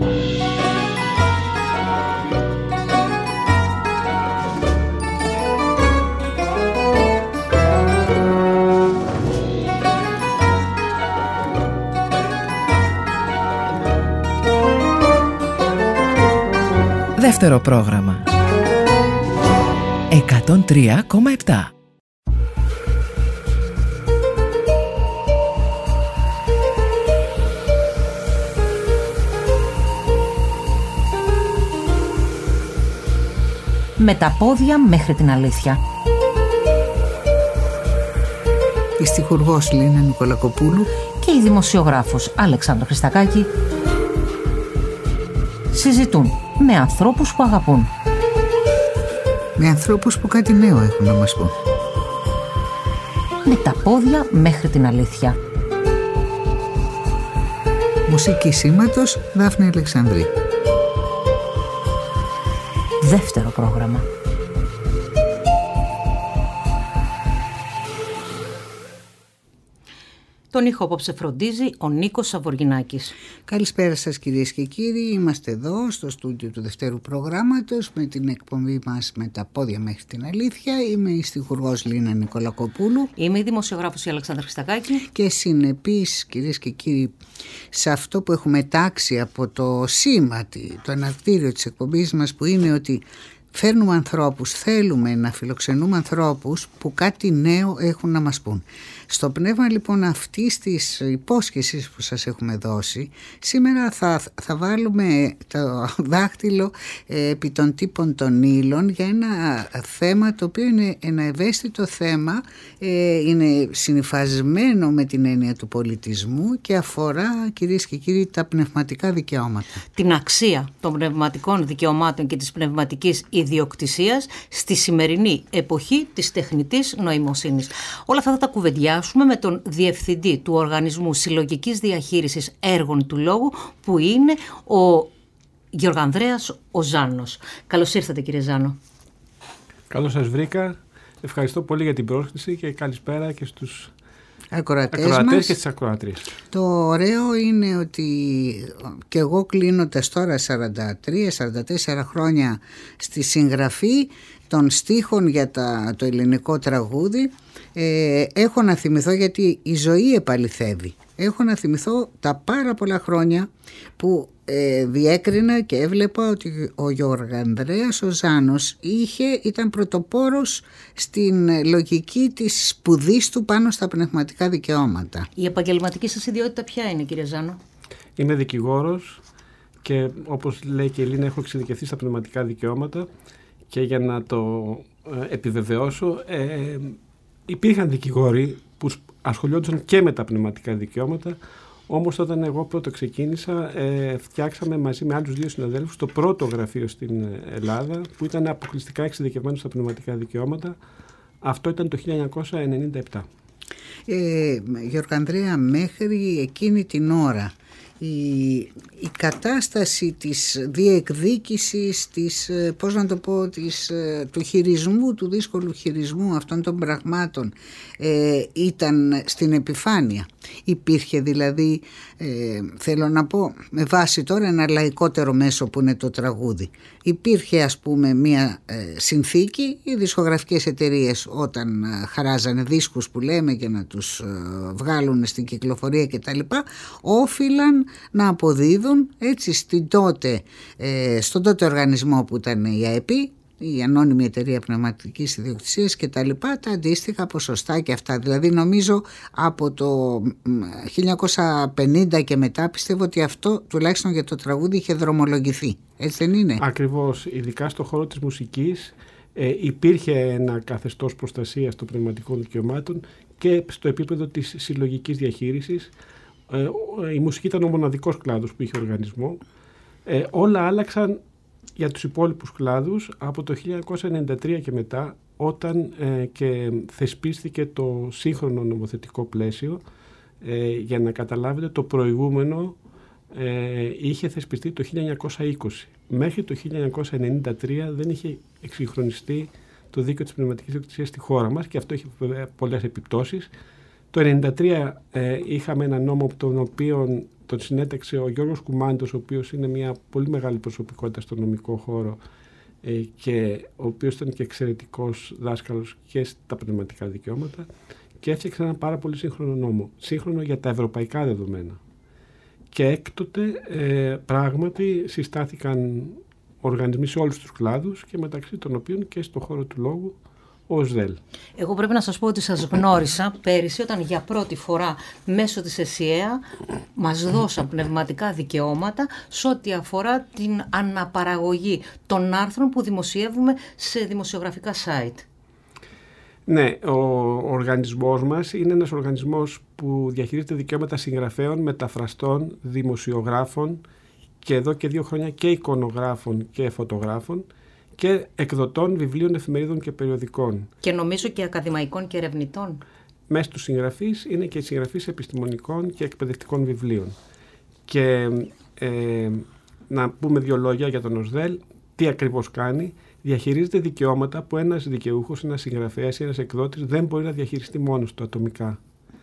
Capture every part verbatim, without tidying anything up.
Δεύτερο πρόγραμμα εκατόν τρία κόμμα επτά. Με τα πόδια μέχρι την αλήθεια. Η στιχουργός Λίνα Νικολακοπούλου και η δημοσιογράφος Αλεξάνδρα Χριστακάκη συζητούν με ανθρώπους που αγαπούν. Με ανθρώπους που κάτι νέο έχουν να μας πούν. Με τα πόδια μέχρι την αλήθεια. Μουσική σήματος Δάφνη Αλεξανδρή. Δεύτερο πρόγραμμα. Τον ήχο απόψε φροντίζει ο Νίκος Σαβοργινάκης. Καλησπέρα σας κυρίες και κύριοι. Είμαστε εδώ στο στούντιο του δευτέρου προγράμματος με την εκπομπή μας με τα πόδια μέχρι την αλήθεια. Είμαι η στιχουργός Λίνα Νικολακοπούλου. Είμαι η δημοσιογράφος η Αλεξάνδρα Χριστακάκη. Και συνεπείς κυρίες και κύριοι σε αυτό που έχουμε τάξει από το σήμα, το εναρκτήριο της εκπομπής μας, που είναι ότι φέρνουμε ανθρώπους, θέλουμε να φιλοξενούμε ανθρώπους που κάτι νέο έχουν να μας πούν. Στο πνεύμα λοιπόν αυτής της υπόσχεσης που σας έχουμε δώσει, σήμερα θα, θα βάλουμε το δάχτυλο ε, επί των τύπων των ύλων για ένα θέμα το οποίο είναι ένα ευαίσθητο θέμα, ε, είναι συνυφασμένο με την έννοια του πολιτισμού και αφορά κυρίες και κύριοι τα πνευματικά δικαιώματα. Την αξία των πνευματικών δικαιωμάτων και της πνευματικής ιδιοκτησίας στη σημερινή εποχή της τεχνητής νοημοσύνης. Όλα αυτά θα τα κουβεντιάσουμε με τον Διευθυντή του Οργανισμού Συλλογικής Διαχείρισης Έργων του Λόγου, που είναι ο Γιωργανδρέας ο Ζάνος. Καλώς ήρθατε κύριε Ζάνο. Καλώς σας βρήκα. Ευχαριστώ πολύ για την πρόσκληση και καλησπέρα και στους ακροατές, ακροατές μας. Και στις ακροατρίες. Το ωραίο είναι ότι και εγώ κλείνοντας τώρα σαράντα τρία σαράντα τέσσερα χρόνια στη συγγραφή των στίχων για τα, το ελληνικό τραγούδι, ε, έχω να θυμηθώ, γιατί η ζωή επαληθεύει, έχω να θυμηθώ τα πάρα πολλά χρόνια που ε, διέκρινα και έβλεπα ότι ο Γιωργανδρέας ο Ζάνος είχε, ήταν πρωτοπόρος στην λογική της σπουδής του πάνω στα πνευματικά δικαιώματα. Η επαγγελματική σας ιδιότητα ποια είναι κύριε Ζάνο? Είμαι δικηγόρος και όπως λέει και η Ελίνα, έχω εξειδικευθεί στα πνευματικά δικαιώματα. Και για να το ε, επιβεβαιώσω, ε, υπήρχαν δικηγόροι που ασχολιόντουσαν και με τα πνευματικά δικαιώματα, όμως όταν εγώ πρώτο ξεκίνησα, ε, φτιάξαμε μαζί με άλλους δύο συναδέλφους το πρώτο γραφείο στην Ελλάδα που ήταν αποκλειστικά εξειδικευμένο στα πνευματικά δικαιώματα. Αυτό ήταν το χίλια εννιακόσια ενενήντα επτά. Ε, Γιωργανδρέα, μέχρι εκείνη την ώρα Η, η κατάσταση της διεκδίκησης, της, πώς να το πω, της, του χειρισμού, του δύσκολου χειρισμού αυτών των πραγμάτων ε, ήταν στην επιφάνεια. Υπήρχε δηλαδή, ε, θέλω να πω, με βάση τώρα ένα λαϊκότερο μέσο που είναι το τραγούδι. Υπήρχε ας πούμε μια ε, συνθήκη, οι δισκογραφικές εταιρείες όταν ε, χαράζανε δίσκους που λέμε για να τους ε, βγάλουν στην κυκλοφορία κτλ, όφυλαν να αποδίδουν έτσι στην τότε, ε, στον τότε οργανισμό που ήταν η ΑΕΠΗ, η Ανώνυμη Εταιρεία Πνευματικής Ιδιοκτησίας και τα λοιπά, τα αντίστοιχα ποσοστά και αυτά. Δηλαδή νομίζω από το χίλια εννιακόσια πενήντα και μετά πιστεύω ότι αυτό τουλάχιστον για το τραγούδι είχε δρομολογηθεί. Έτσι δεν είναι? Ακριβώς, ειδικά στον χώρο της μουσικής ε, υπήρχε ένα καθεστώς προστασίας των πνευματικών δικαιωμάτων και στο επίπεδο της συλλογικής διαχείρισης. Ε, η μουσική ήταν ο μοναδικός κλάδος που είχε οργανισμό. Ε, όλα άλλαξαν για τους υπόλοιπους κλάδους από το χίλια εννιακόσια ενενήντα τρία και μετά, όταν ε, και θεσπίστηκε το σύγχρονο νομοθετικό πλαίσιο. Ε, για να καταλάβετε, το προηγούμενο ε, είχε θεσπιστεί το χίλια εννιακόσια είκοσι. Μέχρι το χίλια εννιακόσια ενενήντα τρία δεν είχε εξυγχρονιστεί το δίκαιο της πνευματικής ιδιοκτησίας στη χώρα μας και αυτό είχε πολλές επιπτώσεις. Το χίλια εννιακόσια ενενήντα τρία ε, είχαμε ένα νόμο τον οποίο τον συνέταξε ο Γιώργος Κουμάντος, ο οποίος είναι μια πολύ μεγάλη προσωπικότητα στο νομικό χώρο ε, και ο οποίος ήταν και εξαιρετικός δάσκαλος και στα πνευματικά δικαιώματα, και έφτιαξε ένα πάρα πολύ σύγχρονο νόμο, σύγχρονο για τα ευρωπαϊκά δεδομένα. Και έκτοτε ε, πράγματι συστάθηκαν οργανισμοί σε όλους τους κλάδους και μεταξύ των οποίων και στον χώρο του λόγου ο ΟΣΔΕΛ. Εγώ πρέπει να σας πω ότι σας γνώρισα πέρυσι όταν για πρώτη φορά μέσω της ΕΣΥΑ μας δώσαν πνευματικά δικαιώματα σε ό,τι αφορά την αναπαραγωγή των άρθρων που δημοσιεύουμε σε δημοσιογραφικά site. Ναι, ο οργανισμός μας είναι ένας οργανισμός που διαχειρίζεται δικαιώματα συγγραφέων, μεταφραστών, δημοσιογράφων και εδώ και δύο χρόνια και εικονογράφων και φωτογράφων και εκδοτών βιβλίων, εφημερίδων και περιοδικών. Και νομίζω και ακαδημαϊκών και ερευνητών. Μέσα στους συγγραφείς είναι και οι συγγραφείς επιστημονικών και εκπαιδευτικών βιβλίων. Και ε, να πούμε δύο λόγια για τον ΟΣΔΕΛ, τι ακριβώς κάνει. Διαχειρίζεται δικαιώματα που ένας δικαιούχος, ένας συγγραφέας ή ένας εκδότης δεν μπορεί να διαχειριστεί μόνος του ατομικά.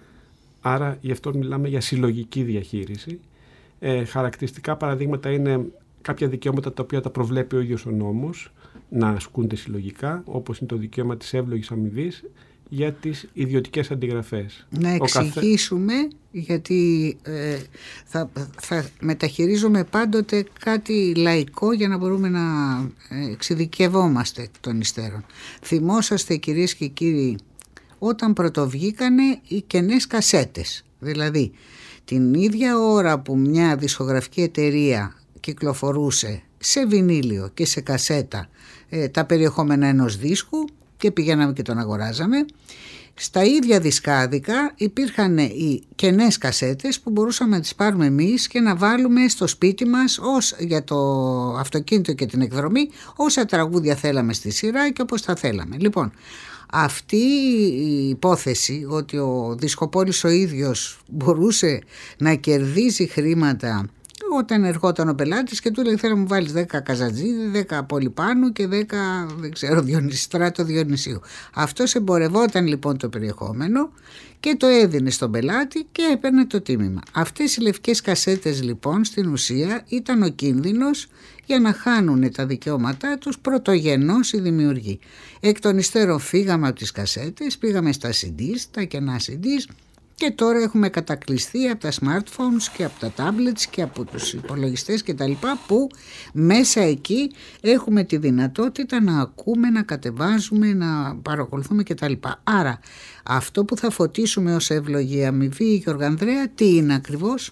Άρα γι' αυτό μιλάμε για συλλογική διαχείριση. Ε, χαρακτηριστικά παραδείγματα είναι κάποια δικαιώματα τα οποία τα προβλέπει ο ίδιος ο νόμος να ασκούνται συλλογικά, όπως είναι το δικαίωμα της εύλογης αμοιβής για τις ιδιωτικές αντιγραφές. Να εξηγήσουμε, καθε... γιατί ε, θα, θα μεταχειρίζομαι πάντοτε κάτι λαϊκό για να μπορούμε να εξειδικευόμαστε εκ των υστέρων. Θυμόσαστε, κυρίες και κύριοι, όταν πρωτοβγήκανε οι κενές κασέτες, δηλαδή την ίδια ώρα που μια δισκογραφική εταιρεία κυκλοφορούσε σε βινίλιο και σε κασέτα ε, τα περιεχόμενα ενός δίσκου και πηγαίναμε και τον αγοράζαμε, στα ίδια δισκάδικα υπήρχαν οι κενές κασέτες που μπορούσαμε να τις πάρουμε εμείς και να βάλουμε στο σπίτι μας ως, για το αυτοκίνητο και την εκδρομή, όσα τραγούδια θέλαμε στη σειρά και όπως τα θέλαμε. Λοιπόν, αυτή η υπόθεση ότι ο δισκοπόλης ο ίδιος μπορούσε να κερδίζει χρήματα όταν ερχόταν ο πελάτης και του λέει θέλω να μου βάλεις δέκα Καζατζίδη, δέκα Πολυπάνου και δέκα δεν ξέρω Στράτο Διονυσίου. Αυτός εμπορευόταν λοιπόν το περιεχόμενο και το έδινε στον πελάτη και έπαιρνε το τίμημα. Αυτές οι λευκές κασέτες λοιπόν στην ουσία ήταν ο κίνδυνος για να χάνουν τα δικαιώματά τους πρωτογενώς οι δημιουργοί. Εκ των υστέρων φύγαμε από τις κασέτες, πήγαμε στα σι ντι, τα κενά σι ντι, και τώρα έχουμε κατακλειστεί από τα smartphones και από τα tablets και από τους υπολογιστές και τα λοιπά, που μέσα εκεί έχουμε τη δυνατότητα να ακούμε, να κατεβάζουμε, να παρακολουθούμε και τα λοιπά. Άρα αυτό που θα φωτίσουμε ως εύλογη αμοιβή, Γιώργο Ανδρέα, τι είναι ακριβώς?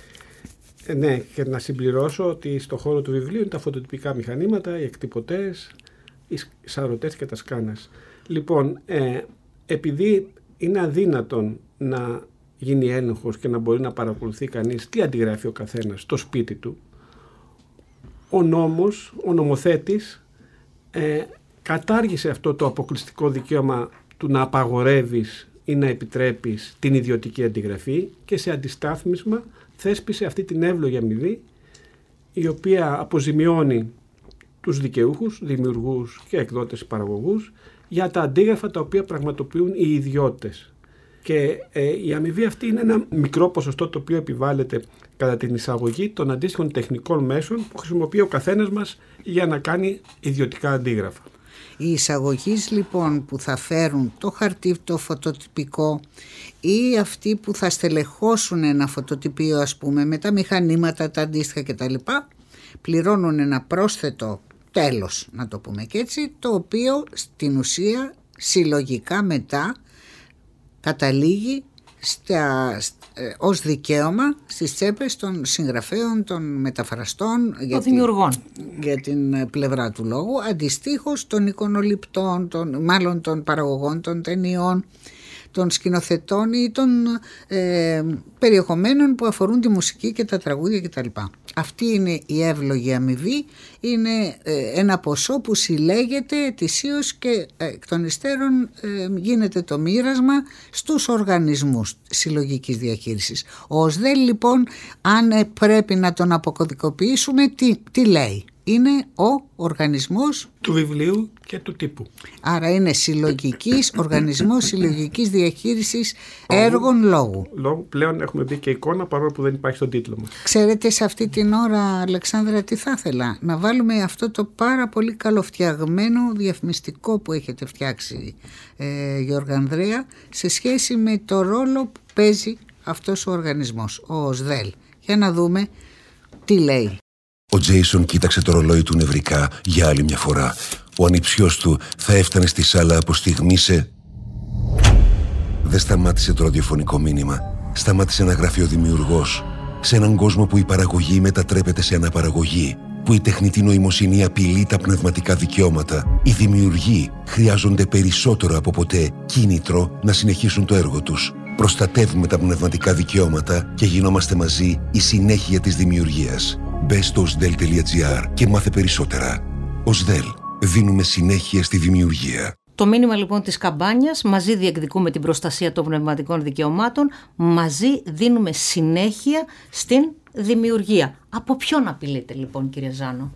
Ε, ναι, και να συμπληρώσω ότι στο χώρο του βιβλίου είναι τα φωτοτυπικά μηχανήματα, οι εκτυπωτές, οι σαρωτές και τα σκάνας. Λοιπόν, ε, επειδή είναι αδύνατον να γίνει έλεγχος και να μπορεί να παρακολουθεί κανείς τι αντιγράφει ο καθένας στο σπίτι του, ο νόμος, ο νομοθέτης ε, κατάργησε αυτό το αποκλειστικό δικαίωμα του να απαγορεύεις ή να επιτρέπεις την ιδιωτική αντιγραφή και σε αντιστάθμισμα θέσπισε αυτή την εύλογη αμοιβή, η οποία αποζημιώνει τους δικαιούχους, δημιουργούς και εκδότες παραγωγούς για τα αντίγραφα τα οποία πραγματοποιούν οι ιδιώτες. Και ε, η αμοιβή αυτή είναι ένα μικρό ποσοστό το οποίο επιβάλλεται κατά την εισαγωγή των αντίστοιχων τεχνικών μέσων που χρησιμοποιεί ο καθένας μας για να κάνει ιδιωτικά αντίγραφα. Οι εισαγωγείς λοιπόν που θα φέρουν το χαρτί, το φωτοτυπικό, ή αυτοί που θα στελεχώσουν ένα φωτοτυπίο, ας πούμε, με τα μηχανήματα, τα αντίστοιχα κτλ., πληρώνουν ένα πρόσθετο τέλος, να το πούμε και έτσι, το οποίο στην ουσία συλλογικά μετά καταλήγει στα, ε, ως δικαίωμα στις τσέπες των συγγραφέων, των μεταφραστών, των δημιουργών, για την πλευρά του λόγου, αντιστοίχως των εικονοληπτών, των, μάλλον των παραγωγών των ταινιών, των σκηνοθετών ή των ε, περιεχομένων που αφορούν τη μουσική και τα τραγούδια κτλ. Αυτή είναι η εύλογη αμοιβή, είναι ε, ένα ποσό που συλλέγεται ετησίως και ε, εκ των υστέρων ε, γίνεται το μοίρασμα στους οργανισμούς συλλογικής διαχείρισης. Ο ΟΣΔΕΛ λοιπόν, αν ε, πρέπει να τον αποκωδικοποιήσουμε, τι, τι λέει? Είναι ο οργανισμός του βιβλίου Και του τύπου. Άρα είναι συλλογικής, οργανισμός συλλογικής διαχείρισης έργων λόγου. Λόγου πλέον έχουμε δει και εικόνα, παρόλο που δεν υπάρχει στον τίτλο μας. Ξέρετε, σε αυτή την ώρα, Αλεξάνδρα, τι θα ήθελα? Να βάλουμε αυτό το πάρα πολύ καλοφτιαγμένο διαφημιστικό που έχετε φτιάξει, ε, Γιώργο Ανδρέα, σε σχέση με το ρόλο που παίζει αυτός ο οργανισμός, ο ΣΔΕΛ. Για να δούμε τι λέει. Ο Τζέισον κοίταξε το ρολόι του νευρικά για άλλη μια φορά. Ο ανιψιός του θα έφτανε στη σάλα από στιγμή σε... Δεν σταμάτησε το ραδιοφωνικό μήνυμα. Σταμάτησε να γράφει ο δημιουργός. Σε έναν κόσμο που η παραγωγή μετατρέπεται σε αναπαραγωγή, που η τεχνητή νοημοσύνη απειλεί τα πνευματικά δικαιώματα, οι δημιουργοί χρειάζονται περισσότερο από ποτέ κίνητρο να συνεχίσουν το έργο τους. Προστατεύουμε τα πνευματικά δικαιώματα και γινόμαστε μαζί η συνέχεια της δημιουργίας. Μπε στο οσδέλ τελεία τζι άρ και μάθε περισσότερα. οσδέλ. Δίνουμε συνέχεια στη δημιουργία. Το μήνυμα λοιπόν της καμπάνιας, μαζί διεκδικούμε την προστασία των πνευματικών δικαιωμάτων, μαζί δίνουμε συνέχεια στην δημιουργία. Από ποιον απειλείται λοιπόν, κύριε Ζάνο,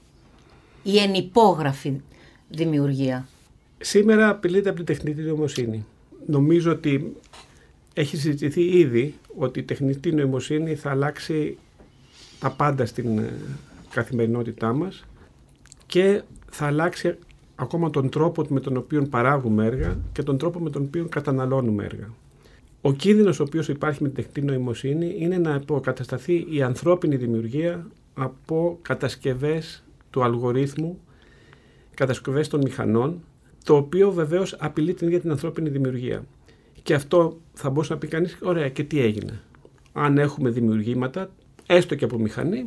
η ενυπόγραφη δημιουργία? Σήμερα απειλείται από την τεχνητή νοημοσύνη. Νομίζω ότι έχει συζητηθεί ήδη ότι η τεχνητή νοημοσύνη θα αλλάξει τα πάντα στην καθημερινότητά μας και θα αλλάξει ακόμα τον τρόπο με τον οποίο παράγουμε έργα και τον τρόπο με τον οποίο καταναλώνουμε έργα. Ο κίνδυνος ο οποίος υπάρχει με την τεχνητή νοημοσύνη είναι να αποκατασταθεί η ανθρώπινη δημιουργία από κατασκευές του αλγορίθμου, κατασκευές των μηχανών, το οποίο βεβαίως απειλεί την ίδια την ανθρώπινη δημιουργία. Και αυτό θα μπορούσε να πει κανείς, ωραία, και τι έγινε? Αν έχουμε δημιουργήματα, έστω και από μηχανή,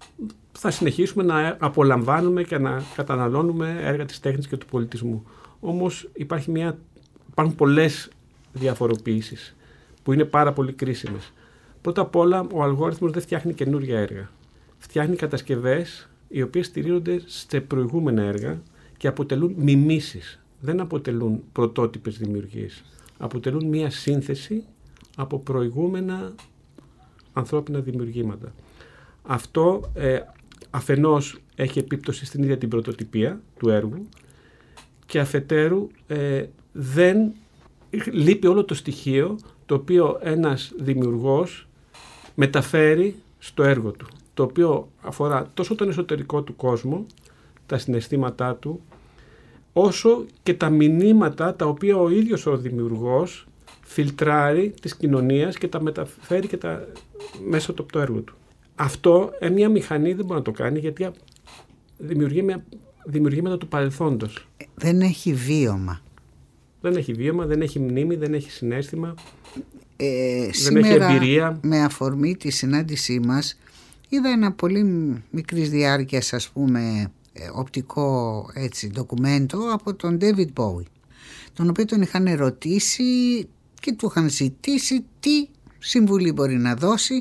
θα συνεχίσουμε να απολαμβάνουμε και να καταναλώνουμε έργα της τέχνης και του πολιτισμού. Όμως υπάρχει μια, υπάρχουν πολλές διαφοροποιήσεις που είναι πάρα πολύ κρίσιμες. Πρώτα απ' όλα, ο αλγόριθμος δεν φτιάχνει καινούργια έργα. Φτιάχνει κατασκευές οι οποίες στηρίζονται σε προηγούμενα έργα και αποτελούν μιμήσεις. Δεν αποτελούν πρωτότυπες δημιουργίες. Αποτελούν μια σύνθεση από προηγούμενα ανθρώπινα δημιουργήματα. Αυτό ε, αφενός έχει επίπτωση στην ίδια την πρωτοτυπία του έργου και αφετέρου ε, δεν λείπει όλο το στοιχείο το οποίο ένας δημιουργός μεταφέρει στο έργο του, το οποίο αφορά τόσο τον εσωτερικό του κόσμο, τα συναισθήματά του, όσο και τα μηνύματα τα οποία ο ίδιος ο δημιουργός φιλτράρει της κοινωνίας και τα μεταφέρει και τα, μέσα από το έργο του. Αυτό ε, μια μηχανή δεν μπορεί να το κάνει, γιατί δημιουργεί μια, δημιουργήματα του παρελθόντος. Δεν έχει βίωμα. Δεν έχει βίωμα, δεν έχει μνήμη, δεν έχει συναίσθημα, ε, δεν σήμερα, έχει εμπειρία. Με αφορμή τη συνάντησή μας, είδα ένα πολύ μικρής διάρκειας, ας πούμε, οπτικό έτσι, ντοκουμέντο από τον David Bowie, τον οποίο τον είχαν ερωτήσει και του είχαν ζητήσει τι συμβουλή μπορεί να δώσει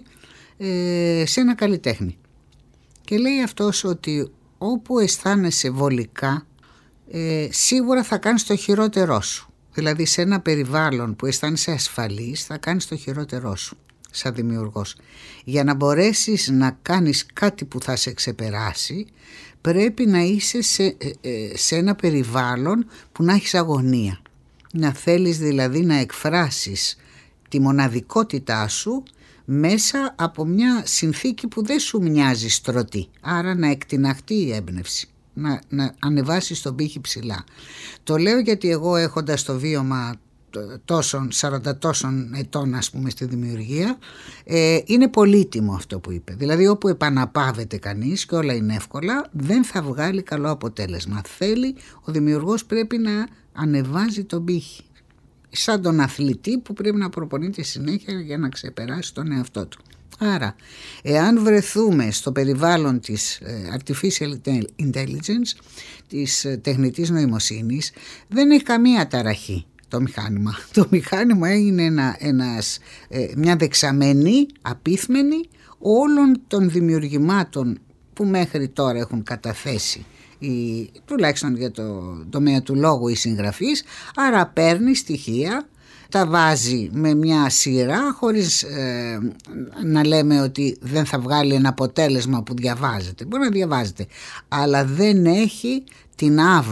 ε, σε ένα καλλιτέχνη. Και λέει αυτός ότι όπου αισθάνεσαι βολικά, ε, σίγουρα θα κάνεις το χειρότερό σου. Δηλαδή σε ένα περιβάλλον που αισθάνεσαι ασφαλής, θα κάνεις το χειρότερό σου σαν δημιουργός. Για να μπορέσεις να κάνεις κάτι που θα σε ξεπεράσει, πρέπει να είσαι σε, σε ένα περιβάλλον που να έχεις αγωνία. Να θέλεις δηλαδή να εκφράσεις τη μοναδικότητά σου μέσα από μια συνθήκη που δεν σου μοιάζει στρωτή. Άρα να εκτιναχτεί η έμπνευση, να, να ανεβάσεις τον πύχη ψηλά. Το λέω γιατί εγώ, έχοντας το βίωμα τόσων, σαράντα τόσων ετών, ας πούμε, στη δημιουργία, ε, είναι πολύτιμο αυτό που είπε. Δηλαδή όπου επαναπάβεται κανείς και όλα είναι εύκολα, δεν θα βγάλει καλό αποτέλεσμα. Θέλει, ο δημιουργός πρέπει να ανεβάζει τον πύχη, σαν τον αθλητή που πρέπει να προπονείται συνέχεια για να ξεπεράσει τον εαυτό του. Άρα, εάν βρεθούμε στο περιβάλλον της artificial intelligence, της τεχνητής νοημοσύνης, δεν έχει καμία ταραχή το μηχάνημα. Το μηχάνημα είναι ένα, ένας, μια δεξαμενή, απίθμενη όλων των δημιουργημάτων που μέχρι τώρα έχουν καταθέσει η, τουλάχιστον για το τομέα του λόγου, οι συγγραφείς. Άρα παίρνει στοιχεία, τα βάζει με μια σειρά χωρίς ε, να λέμε ότι δεν θα βγάλει ένα αποτέλεσμα που διαβάζεται. Μπορεί να διαβάζεται, αλλά δεν έχει την άβρα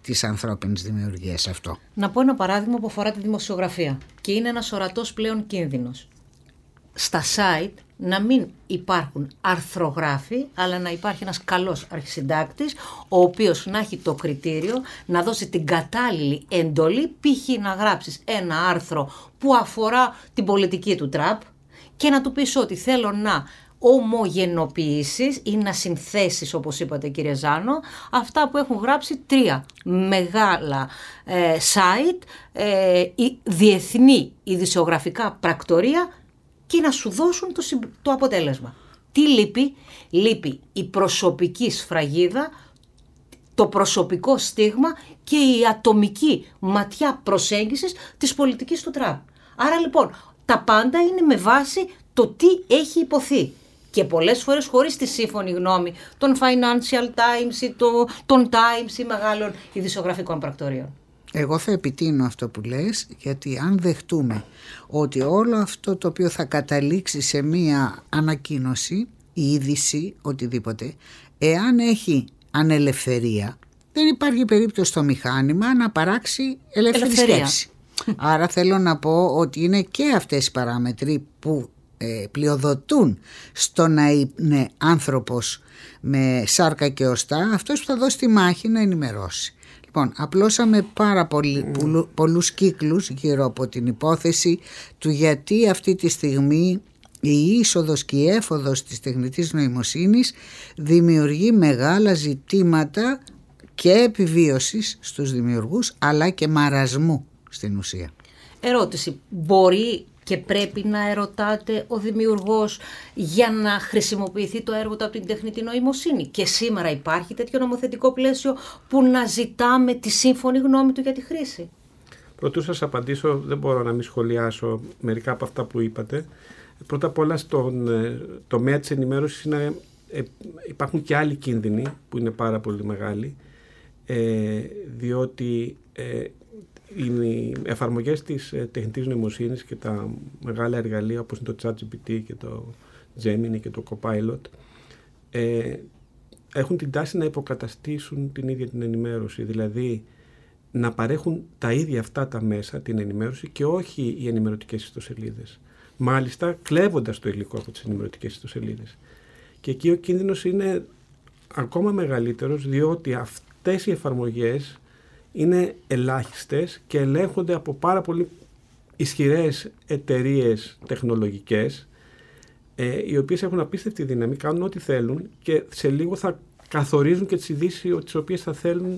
της ανθρώπινης δημιουργίας αυτό. Να πω ένα παράδειγμα που αφορά τη δημοσιογραφία και είναι ένας ορατός πλέον κίνδυνος. Στα site να μην υπάρχουν αρθρογράφοι, αλλά να υπάρχει ένας καλός αρχισυντάκτης, ο οποίος να έχει το κριτήριο να δώσει την κατάλληλη εντολή, π.χ. να γράψεις ένα άρθρο που αφορά την πολιτική του Τραμπ και να του πεις ότι θέλω να ομογενοποιήσεις ή να συνθέσεις, όπως είπατε κύριε Ζάνο, αυτά που έχουν γράψει τρία μεγάλα ε, site, ε, διεθνή ειδησιογραφικά πρακτορία, και να σου δώσουν το, το αποτέλεσμα. Τι λείπει? Λείπει η προσωπική σφραγίδα, το προσωπικό στίγμα και η ατομική ματιά προσέγγισης της πολιτικής του Τραμπ. Άρα λοιπόν τα πάντα είναι με βάση το τι έχει υποθεί. Και πολλές φορές χωρίς τη σύμφωνη γνώμη των Financial Times ή το, των Times ή μεγάλων ειδησιογραφικών πρακτορείων. Εγώ θα επιτείνω αυτό που λες, γιατί αν δεχτούμε ότι όλο αυτό το οποίο θα καταλήξει σε μία ανακοίνωση, είδηση, οτιδήποτε, εάν έχει ανελευθερία, δεν υπάρχει περίπτωση στο μηχάνημα να παράξει ελεύθερη Ελευθερία. σκέψη. Άρα θέλω να πω ότι είναι και αυτές οι παράμετροι που ε, πλειοδοτούν στο να είναι άνθρωπος με σάρκα και οστά, αυτός που θα δώσει τη μάχη να ενημερώσει. Λοιπόν, απλώσαμε πάρα πολύ, πολλού, πολλούς κύκλους γύρω από την υπόθεση του γιατί αυτή τη στιγμή η είσοδος και η έφοδος της τεχνητής νοημοσύνης δημιουργεί μεγάλα ζητήματα και επιβίωσης στους δημιουργούς, αλλά και μαρασμού στην ουσία. Ερώτηση, μπορεί και πρέπει να ερωτάται ο δημιουργός για να χρησιμοποιηθεί το έργο του από την τεχνητή νοημοσύνη? Και σήμερα υπάρχει τέτοιο νομοθετικό πλαίσιο που να ζητάμε τη σύμφωνη γνώμη του για τη χρήση? Πρωτού σας απαντήσω, δεν μπορώ να μην σχολιάσω μερικά από αυτά που είπατε. Πρώτα απ' όλα στον τομέα της ενημέρωσης είναι, ε, υπάρχουν και άλλοι κίνδυνοι που είναι πάρα πολύ μεγάλοι, ε, διότι ε, οι εφαρμογές της τεχνητής νοημοσύνης και τα μεγάλα εργαλεία όπως είναι το ChatGPT και το Gemini και το Copilot ε, έχουν την τάση να υποκαταστήσουν την ίδια την ενημέρωση, δηλαδή να παρέχουν τα ίδια αυτά τα μέσα, την ενημέρωση, και όχι οι ενημερωτικές ιστοσελίδες. Μάλιστα κλέβοντας το υλικό από τις ενημερωτικές ιστοσελίδες. Και εκεί ο κίνδυνος είναι ακόμα μεγαλύτερος, διότι αυτές οι εφαρμογές είναι ελάχιστες και ελέγχονται από πάρα πολύ ισχυρές εταιρείες τεχνολογικές, ε, οι οποίες έχουν απίστευτη δύναμη, κάνουν ό,τι θέλουν και σε λίγο θα καθορίζουν και τις ειδήσεις τις οποίες θα θέλουν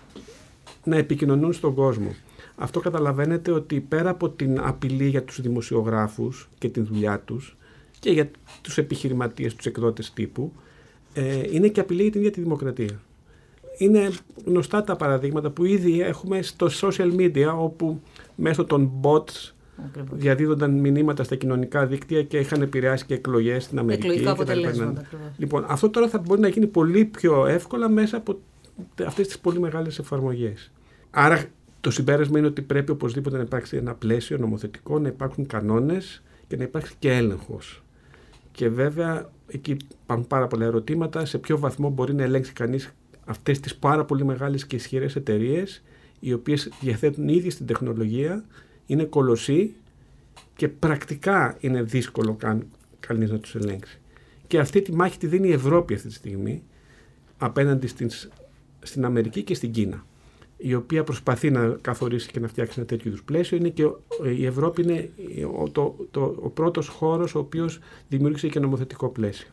να επικοινωνούν στον κόσμο. Αυτό καταλαβαίνετε ότι πέρα από την απειλή για τους δημοσιογράφους και την δουλειά τους και για τους επιχειρηματίες, τους εκδότες τύπου, ε, είναι και απειλή για την ίδια τη δημοκρατία. Είναι γνωστά τα παραδείγματα που ήδη έχουμε στο social media, όπου μέσω των bots ακριβώς διαδίδονταν μηνύματα στα κοινωνικά δίκτυα και είχαν επηρεάσει και εκλογές στην Αμερική. Εκλογικά αποτελέσματα. Λοιπόν, αυτό τώρα θα μπορεί να γίνει πολύ πιο εύκολα μέσα από αυτές τις πολύ μεγάλες εφαρμογές. Άρα το συμπέρασμα είναι ότι πρέπει οπωσδήποτε να υπάρξει ένα πλαίσιο νομοθετικό, να υπάρχουν κανόνες και να υπάρξει και έλεγχος. Και βέβαια εκεί υπάρχουν πάρα πολλά ερωτήματα, σε ποιο βαθμό μπορεί να ελέγξει κανείς αυτές τις πάρα πολύ μεγάλες και ισχυρές εταιρείες, οι οποίες διαθέτουν ήδη στην τεχνολογία, είναι κολοσσοί και πρακτικά είναι δύσκολο καν κανείς να τους ελέγξει. Και αυτή τη μάχη τη δίνει η Ευρώπη αυτή τη στιγμή απέναντι στην, στην Αμερική και στην Κίνα, η οποία προσπαθεί να καθορίσει και να φτιάξει ένα τέτοιο είδους πλαίσιο. Είναι και η Ευρώπη είναι ο, το, το, ο πρώτος χώρος ο οποίος δημιούργησε και νομοθετικό πλαίσιο.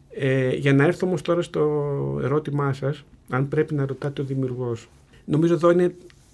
Ε, για να έρθω όμως τώρα στο ερώτημά σας, αν πρέπει να ρωτάτε ο δημιουργός. Νομίζω εδώ είναι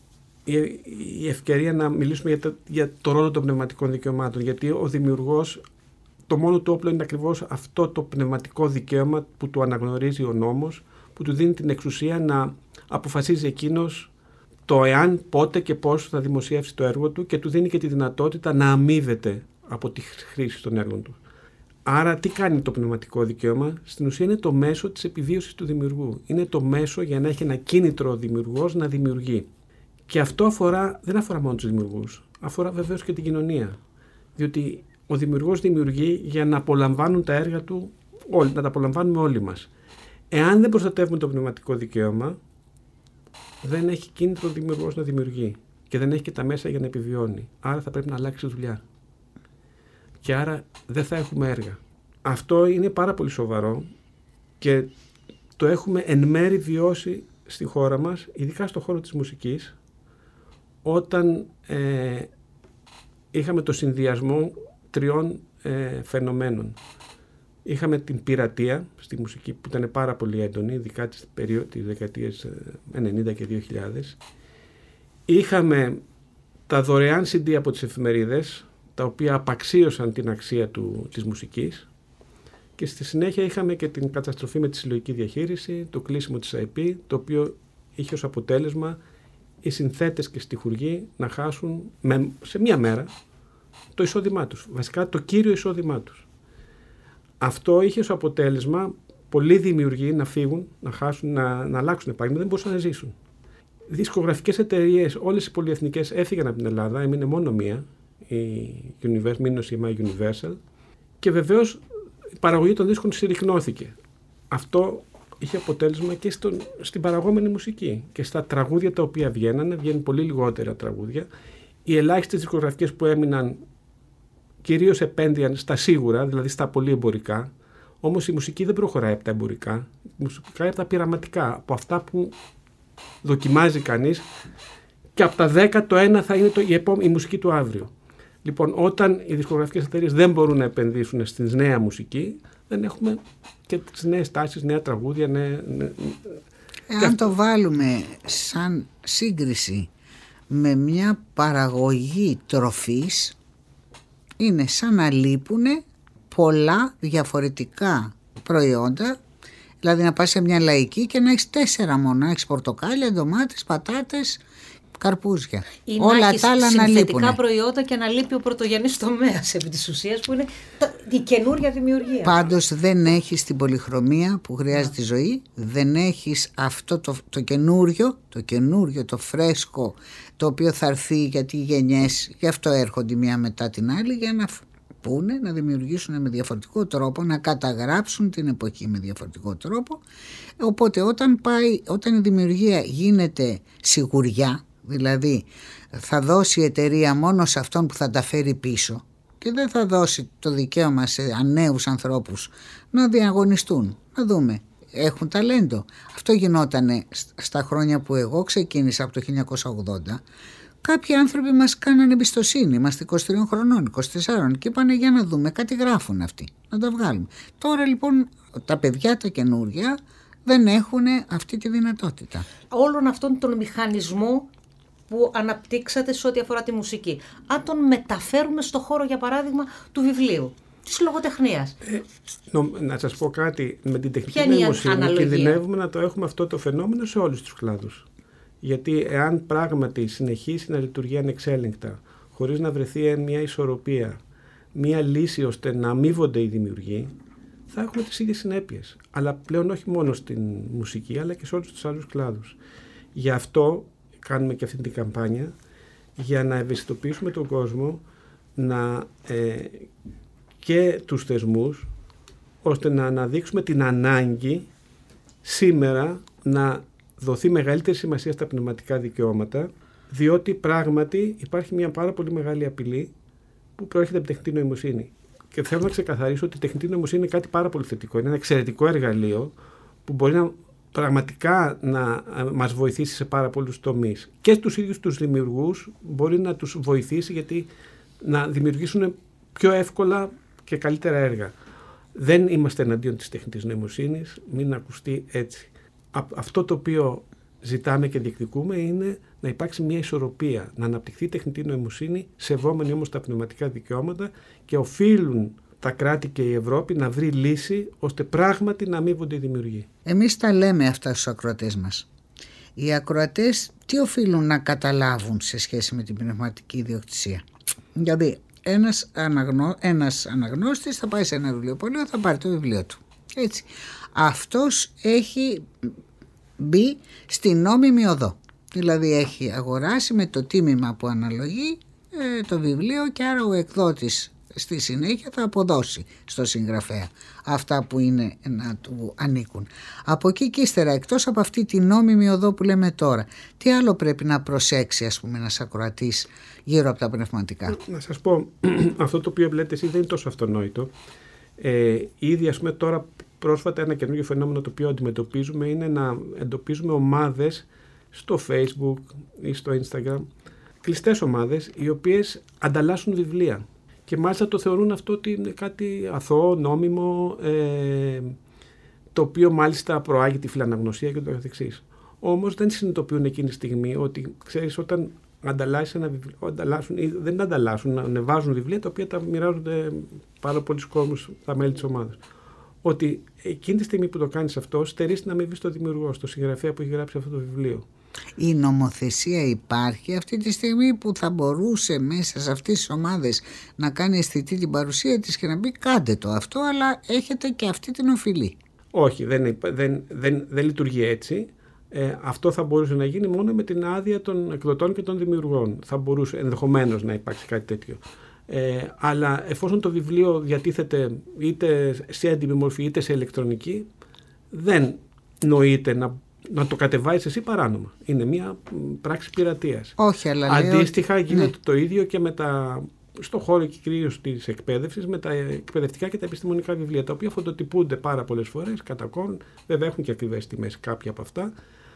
η, η ευκαιρία να μιλήσουμε για το, για το ρόλο των πνευματικών δικαιωμάτων, γιατί ο δημιουργός, το μόνο του όπλο είναι ακριβώς αυτό το πνευματικό δικαίωμα που του αναγνωρίζει ο νόμος, που του δίνει την εξουσία να αποφασίζει εκείνος το εάν, πότε και πώς θα δημοσιεύσει το έργο του, και του δίνει και τη δυνατότητα να αμείβεται από τη χρήση των έργων του. Άρα τι κάνει το πνευματικό δικαίωμα? Στην ουσία είναι το μέσο της επιβίωσης του δημιουργού. Είναι το μέσο για να έχει ένα κίνητρο ο δημιουργός να δημιουργεί. Και αυτό αφορά, δεν αφορά μόνο τους δημιουργούς, αφορά βεβαίως και την κοινωνία. Διότι ο δημιουργός δημιουργεί για να απολαμβάνουν τα έργα του όλοι, να τα απολαμβάνουμε όλοι μας. Εάν δεν προστατεύουμε το πνευματικό δικαίωμα, δεν έχει κίνητρο ο δημιουργός να δημιουργεί και δεν έχει και τα μέσα για να επιβιώνει. Άρα θα πρέπει να αλλάξει δουλειά. Και άρα δεν θα έχουμε έργα. Αυτό είναι πάρα πολύ σοβαρό και το έχουμε εν μέρη βιώσει στη χώρα μας, ειδικά στον χώρο της μουσικής, όταν ε, είχαμε το συνδυασμό τριών ε, φαινομένων. Είχαμε την πειρατεία στη μουσική που ήταν πάρα πολύ έντονη, ειδικά τις, περίοδο, τις δεκαετίες ενενήντα και δύο χιλιάδες. Είχαμε τα δωρεάν σι ντι από τις εφημερίδες, τα οποία απαξίωσαν την αξία του, της μουσικής, και στη συνέχεια είχαμε και την καταστροφή με τη συλλογική διαχείριση, το κλείσιμο της άι πι, το οποίο είχε ως αποτέλεσμα οι συνθέτες και στιχουργοί να χάσουν με, σε μία μέρα το εισόδημά τους, βασικά το κύριο εισόδημά τους. Αυτό είχε ως αποτέλεσμα πολλοί δημιουργοί να φύγουν, να χάσουν, να, να αλλάξουν επάγγελμα, δεν μπορούσαν να ζήσουν. Δισκογραφικές εταιρείες, όλες οι πολυεθνικές έφυγαν από την Ελλάδα, έμεινε μόνο μία, η Universal, μήνος η Universal, και βεβαίως η παραγωγή των δίσκων συρρυκνώθηκε. Αυτό είχε αποτέλεσμα και στον, στην παραγόμενη μουσική και στα τραγούδια τα οποία βγαίνανε, βγαίνουν πολύ λιγότερα τραγούδια. Οι ελάχιστες δισκογραφικές που έμειναν κυρίως επένδυαν στα σίγουρα, δηλαδή στα πολύ εμπορικά, όμως η μουσική δεν προχωράει από τα εμπορικά, η μουσική από τα πειραματικά, από αυτά που δοκιμάζει κανείς, και από τα δέκα το ένα θα είναι το, η, επό, η μουσική του αύριο. Λοιπόν, όταν οι δισκογραφικές εταιρείες δεν μπορούν να επενδύσουν στη νέα μουσική, δεν έχουμε και τις νέες τάσεις, νέα τραγούδια. Νέα, νέα... Εάν αυτό... το βάλουμε σαν σύγκριση με μια παραγωγή τροφής, είναι σαν να λείπουν πολλά διαφορετικά προϊόντα. Δηλαδή να πας σε μια λαϊκή και να έχεις τέσσερα μόνο, έχεις πορτοκάλια, ντομάτες, πατάτες, καρπούζια. Ή όλα να τα άλλα να λείπουν. Συνθετικά προϊόντα και να λείπει ο πρωτογενής τομέας επί της ουσίας, που είναι η καινούρια δημιουργία. Πάντως δεν έχεις την πολυχρωμία που χρειάζεται η ζωή, δεν έχεις αυτό το, το καινούριο, το καινούριο, το φρέσκο, το οποίο θα έρθει γιατί οι γενιές γι' αυτό έρχονται μία μετά την άλλη, για να πούνε, να δημιουργήσουν με διαφορετικό τρόπο, να καταγράψουν την εποχή με διαφορετικό τρόπο. Οπότε όταν, πάει, όταν η δημιουργία γίνεται σιγουριά, δηλαδή θα δώσει η εταιρεία μόνο σε αυτόν που θα τα φέρει πίσω και δεν θα δώσει το δικαίωμα σε νέους ανθρώπους να διαγωνιστούν, να δούμε, έχουν ταλέντο. Αυτό γινόταν στα χρόνια που εγώ ξεκίνησα από το χίλια εννιακόσια ογδόντα. Κάποιοι άνθρωποι μας κάνανε εμπιστοσύνη, είμαστε είκοσι τριών χρονών, είκοσι τεσσάρων, και είπανε για να δούμε, κάτι γράφουν αυτοί, να τα βγάλουμε. Τώρα λοιπόν τα παιδιά τα καινούργια δεν έχουν αυτή τη δυνατότητα. Όλον αυτόν τον μηχανισμό που αναπτύξατε σε ό,τι αφορά τη μουσική, αν τον μεταφέρουμε στο χώρο, για παράδειγμα, του βιβλίου, της λογοτεχνίας. Ε, νο, να σας πω κάτι, με την τεχνητή νοημοσύνη κινδυνεύουμε να το έχουμε αυτό το φαινόμενο σε όλους τους κλάδους. Γιατί εάν πράγματι συνεχίσει να λειτουργεί ανεξέλεγκτα, χωρίς να βρεθεί μια ισορροπία, μια λύση ώστε να αμείβονται οι δημιουργοί, θα έχουμε τις ίδιες συνέπειες. Αλλά πλέον όχι μόνο στην μουσική, αλλά και σε όλους τους άλλους κλάδους. Γι' αυτό κάνουμε και αυτή την καμπάνια, για να ευαισθητοποιήσουμε τον κόσμο, να, ε, και τους θεσμούς, ώστε να αναδείξουμε την ανάγκη σήμερα να δοθεί μεγαλύτερη σημασία στα πνευματικά δικαιώματα, διότι πράγματι υπάρχει μια πάρα πολύ μεγάλη απειλή που προέρχεται από την τεχνητή νοημοσύνη. Και θέλω να ξεκαθαρίσω ότι η τεχνητή νοημοσύνη είναι κάτι πάρα πολύ θετικό. Είναι ένα εξαιρετικό εργαλείο που μπορεί να πραγματικά να μας βοηθήσει σε πάρα πολλούς τομείς. Και στους ίδιους τους δημιουργούς μπορεί να τους βοηθήσει, γιατί να δημιουργήσουν πιο εύκολα και καλύτερα έργα. Δεν είμαστε εναντίον της τεχνητής νοημοσύνης, μην ακουστεί έτσι. Αυτό το οποίο ζητάμε και διεκδικούμε είναι να υπάρξει μια ισορροπία, να αναπτυχθεί η τεχνητή νοημοσύνη, σεβόμενοι όμως τα πνευματικά δικαιώματα, και οφείλουν τα κράτη και η Ευρώπη να βρει λύση ώστε πράγματι να αμείβονται οι δημιουργοί. Εμείς τα λέμε αυτά στους ακροατές μας. Οι ακροατές τι οφείλουν να καταλάβουν σε σχέση με την πνευματική ιδιοκτησία? Δηλαδή ένας, αναγνώ, ένας αναγνώστης θα πάει σε ένα βιβλιοπωλείο, θα πάρει το βιβλίο του. Έτσι. Αυτός έχει μπει στην νόμιμη οδό. Δηλαδή έχει αγοράσει με το τίμημα που αναλογεί ε, το βιβλίο, και άρα ο εκδότης στη συνέχεια θα αποδώσει στο συγγραφέα αυτά που είναι να του ανήκουν. Από εκεί και ύστερα, εκτός από αυτή τη νόμιμη οδό που λέμε τώρα, τι άλλο πρέπει να προσέξει, ας πούμε, ένας ακροατής γύρω από τα πνευματικά? Να σας πω, αυτό το οποίο βλέπετε εσείς δεν είναι τόσο αυτονόητο. Ε, ήδη, ας πούμε, τώρα πρόσφατα ένα καινούργιο φαινόμενο το οποίο αντιμετωπίζουμε είναι να εντοπίζουμε ομάδες στο Facebook ή στο Instagram, κλειστές ομάδες, οι οποίες ανταλλάσσουν βιβλία και μάλιστα το θεωρούν αυτό ότι είναι κάτι αθώο, νόμιμο, ε, το οποίο μάλιστα προάγει τη φιλαναγνωσία και το καθεξής. Όμως δεν συνειδητοποιούν εκείνη τη στιγμή ότι, ξέρεις, όταν ανταλλάσσουν ένα βιβλίο, ανταλλάσσουν, ή δεν ανταλλάσσουν, ανεβάζουν βιβλία τα οποία τα μοιράζονται πάρα πολλοί κόσμος, τα μέλη της ομάδας. Ότι εκείνη τη στιγμή που το κάνεις αυτό, στερείς την αμοιβή στο δημιουργό, στο συγγραφέα που έχει γράψει αυτό το βιβλίο. Η νομοθεσία υπάρχει αυτή τη στιγμή που θα μπορούσε μέσα σε αυτές τις ομάδες να κάνει αισθητή την παρουσία της και να πει κάντε το αυτό, αλλά έχετε και αυτή την οφειλή? Όχι, δεν, δεν, δεν, δεν λειτουργεί έτσι. Ε, αυτό θα μπορούσε να γίνει μόνο με την άδεια των εκδοτών και των δημιουργών. Θα μπορούσε ενδεχομένως να υπάρξει κάτι τέτοιο. Ε, αλλά εφόσον το βιβλίο διατίθεται είτε σε έντυπη μορφή είτε σε ηλεκτρονική, δεν νοείται να, να το κατεβάζεις εσύ παράνομα. Είναι μια πράξη πειρατείας. Όχι, αλλά αντίστοιχα λέω... γίνεται ναι. το ίδιο και με τα, στο χώρο και κυρίως της εκπαίδευσης, με τα εκπαιδευτικά και τα επιστημονικά βιβλία, τα οποία φωτοτυπούνται πάρα πολλές φορές κατά κόρον. Βέβαια έχουν και ακριβές τιμές κάποια από αυτά.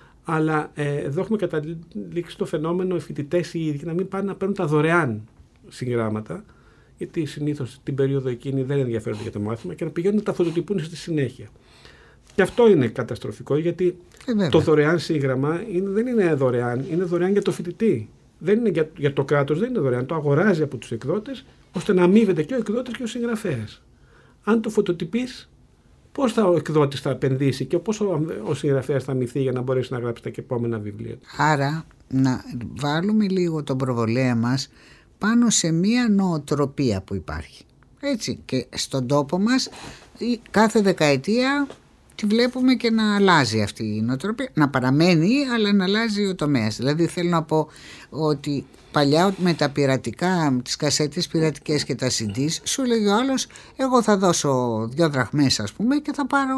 Αλλά ε, εδώ έχουμε καταλήξει το φαινόμενο οι φοιτητές οι ίδιοι να μην πάνε να παίρνουν τα δωρεάν συγγράμματα, γιατί συνήθως την περίοδο εκείνη δεν ενδιαφέρονται για το μάθημα, και να πηγαίνουν να τα φωτοτυπούν στη συνέχεια. Και αυτό είναι καταστροφικό, γιατί ε, το δωρεάν σύγγραμμα είναι, δεν είναι δωρεάν, είναι δωρεάν για το φοιτητή. Δεν είναι για, για το κράτος, δεν είναι δωρεάν. Το αγοράζει από τους εκδότες, ώστε να αμείβεται και ο εκδότης και ο συγγραφέας. Αν το φωτοτυπείς, πώς θα ο εκδότης θα επενδύσει και πώς ο, ο συγγραφέας θα αμοιθεί για να μπορέσει να γράψει τα επόμενα βιβλία. Άρα, να βάλουμε λίγο τον προβολέα μας πάνω σε μία νοοτροπία που υπάρχει. Έτσι, και στον τόπο μας κάθε δεκαετία τη βλέπουμε και να αλλάζει αυτή η νοοτροπία, να παραμένει αλλά να αλλάζει ο τομέας. Δηλαδή θέλω να πω ότι παλιά με τα πειρατικά, τις κασέτες πειρατικές και τα σι ντι, σου λέγει ο άλλος εγώ θα δώσω δύο δραχμές ας πούμε και θα πάρω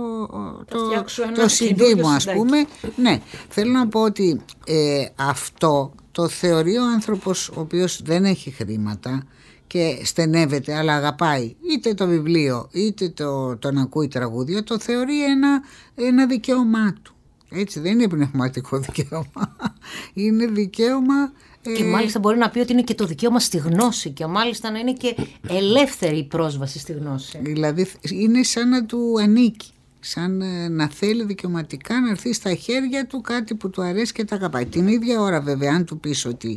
το, το σι ντι μου ας πούμε. Ναι, θέλω να πω ότι ε, αυτό το θεωρεί ο άνθρωπος ο οποίος δεν έχει χρήματα και στενεύεται αλλά αγαπάει είτε το βιβλίο είτε το, τον ακούει τραγούδια, το θεωρεί ένα, ένα δικαίωμά του. Έτσι, δεν είναι πνευματικό δικαίωμα, είναι δικαίωμα. Και ε... μάλιστα μπορεί να πει ότι είναι και το δικαίωμα στη γνώση και μάλιστα να είναι και ελεύθερη η πρόσβαση στη γνώση. Δηλαδή είναι σαν να του ανήκει, σαν να θέλει δικαιωματικά να έρθει στα χέρια του κάτι που του αρέσει και τα αγαπάει. Την ίδια ώρα βέβαια αν του πεις ότι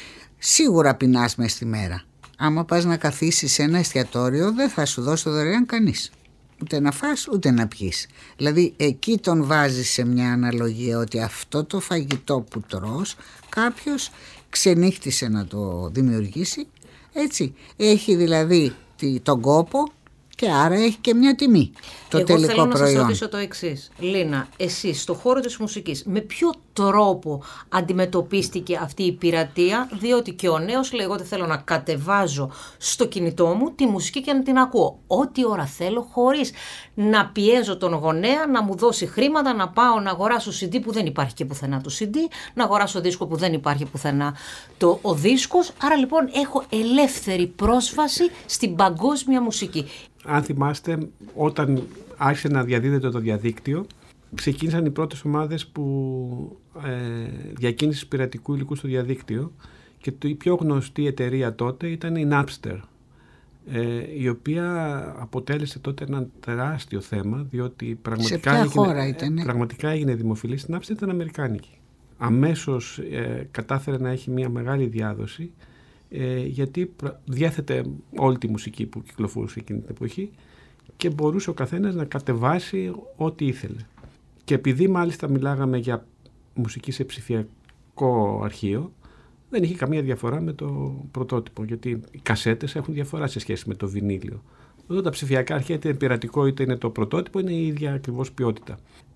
σίγουρα πεινάς μες στη μέρα, άμα πας να καθίσεις σε ένα εστιατόριο δεν θα σου δώσει το δωρεάν κανείς. Ούτε να φας ούτε να πιείς. Δηλαδή εκεί τον βάζεις σε μια αναλογία ότι αυτό το φαγητό που τρως κάποιος ξενύχτησε να το δημιουργήσει. Έτσι έχει δηλαδή τον κόπο και άρα έχει και μια τιμή το Εγώ τελικό θέλω προϊόν. να σας ρωτήσω το εξής. Λίνα, εσείς στον χώρο της μουσικής με ποιο τρόπο αντιμετωπίστηκε αυτή η πειρατεία, διότι και ο νέος λέει εγώ δεν θέλω να κατεβάζω στο κινητό μου τη μουσική και να την ακούω ό,τι ώρα θέλω χωρίς να πιέζω τον γονέα να μου δώσει χρήματα, να πάω να αγοράσω σι ντι που δεν υπάρχει και πουθενά το σι ντι, να αγοράσω δίσκο που δεν υπάρχει πουθενά το, ο δίσκος. Άρα λοιπόν έχω ελεύθερη πρόσβαση στην παγκόσμια μουσική. Αν θυμάστε, όταν άρχισε να διαδίδεται το διαδίκτυο, ξεκίνησαν οι πρώτες ομάδες που ε, διακίνησης πειρατικού υλικού στο διαδίκτυο και το, η πιο γνωστή εταιρεία τότε ήταν η Napster, ε, η οποία αποτέλεσε τότε ένα τεράστιο θέμα, διότι πραγματικά, σε ποια έγινε, χώρα ήτανε? πραγματικά έγινε δημοφιλής. Η Napster ήταν αμερικάνικη. Αμέσως ε, κατάφερε να έχει μια μεγάλη διάδοση, Ε, γιατί διέθετε όλη τη μουσική που κυκλοφορούσε εκείνη την εποχή και μπορούσε ο καθένας να κατεβάσει ό,τι ήθελε. Και επειδή μάλιστα μιλάγαμε για μουσική σε ψηφιακό αρχείο, δεν είχε καμία διαφορά με το πρωτότυπο, γιατί οι κασέτες έχουν διαφορά σε σχέση με το βινίλιο. Εδώ τα ψηφιακά αρχεία, είτε είναι πειρατικό είτε είναι το πρωτότυπο, είναι η ίδια ακριβώς ποιότητα.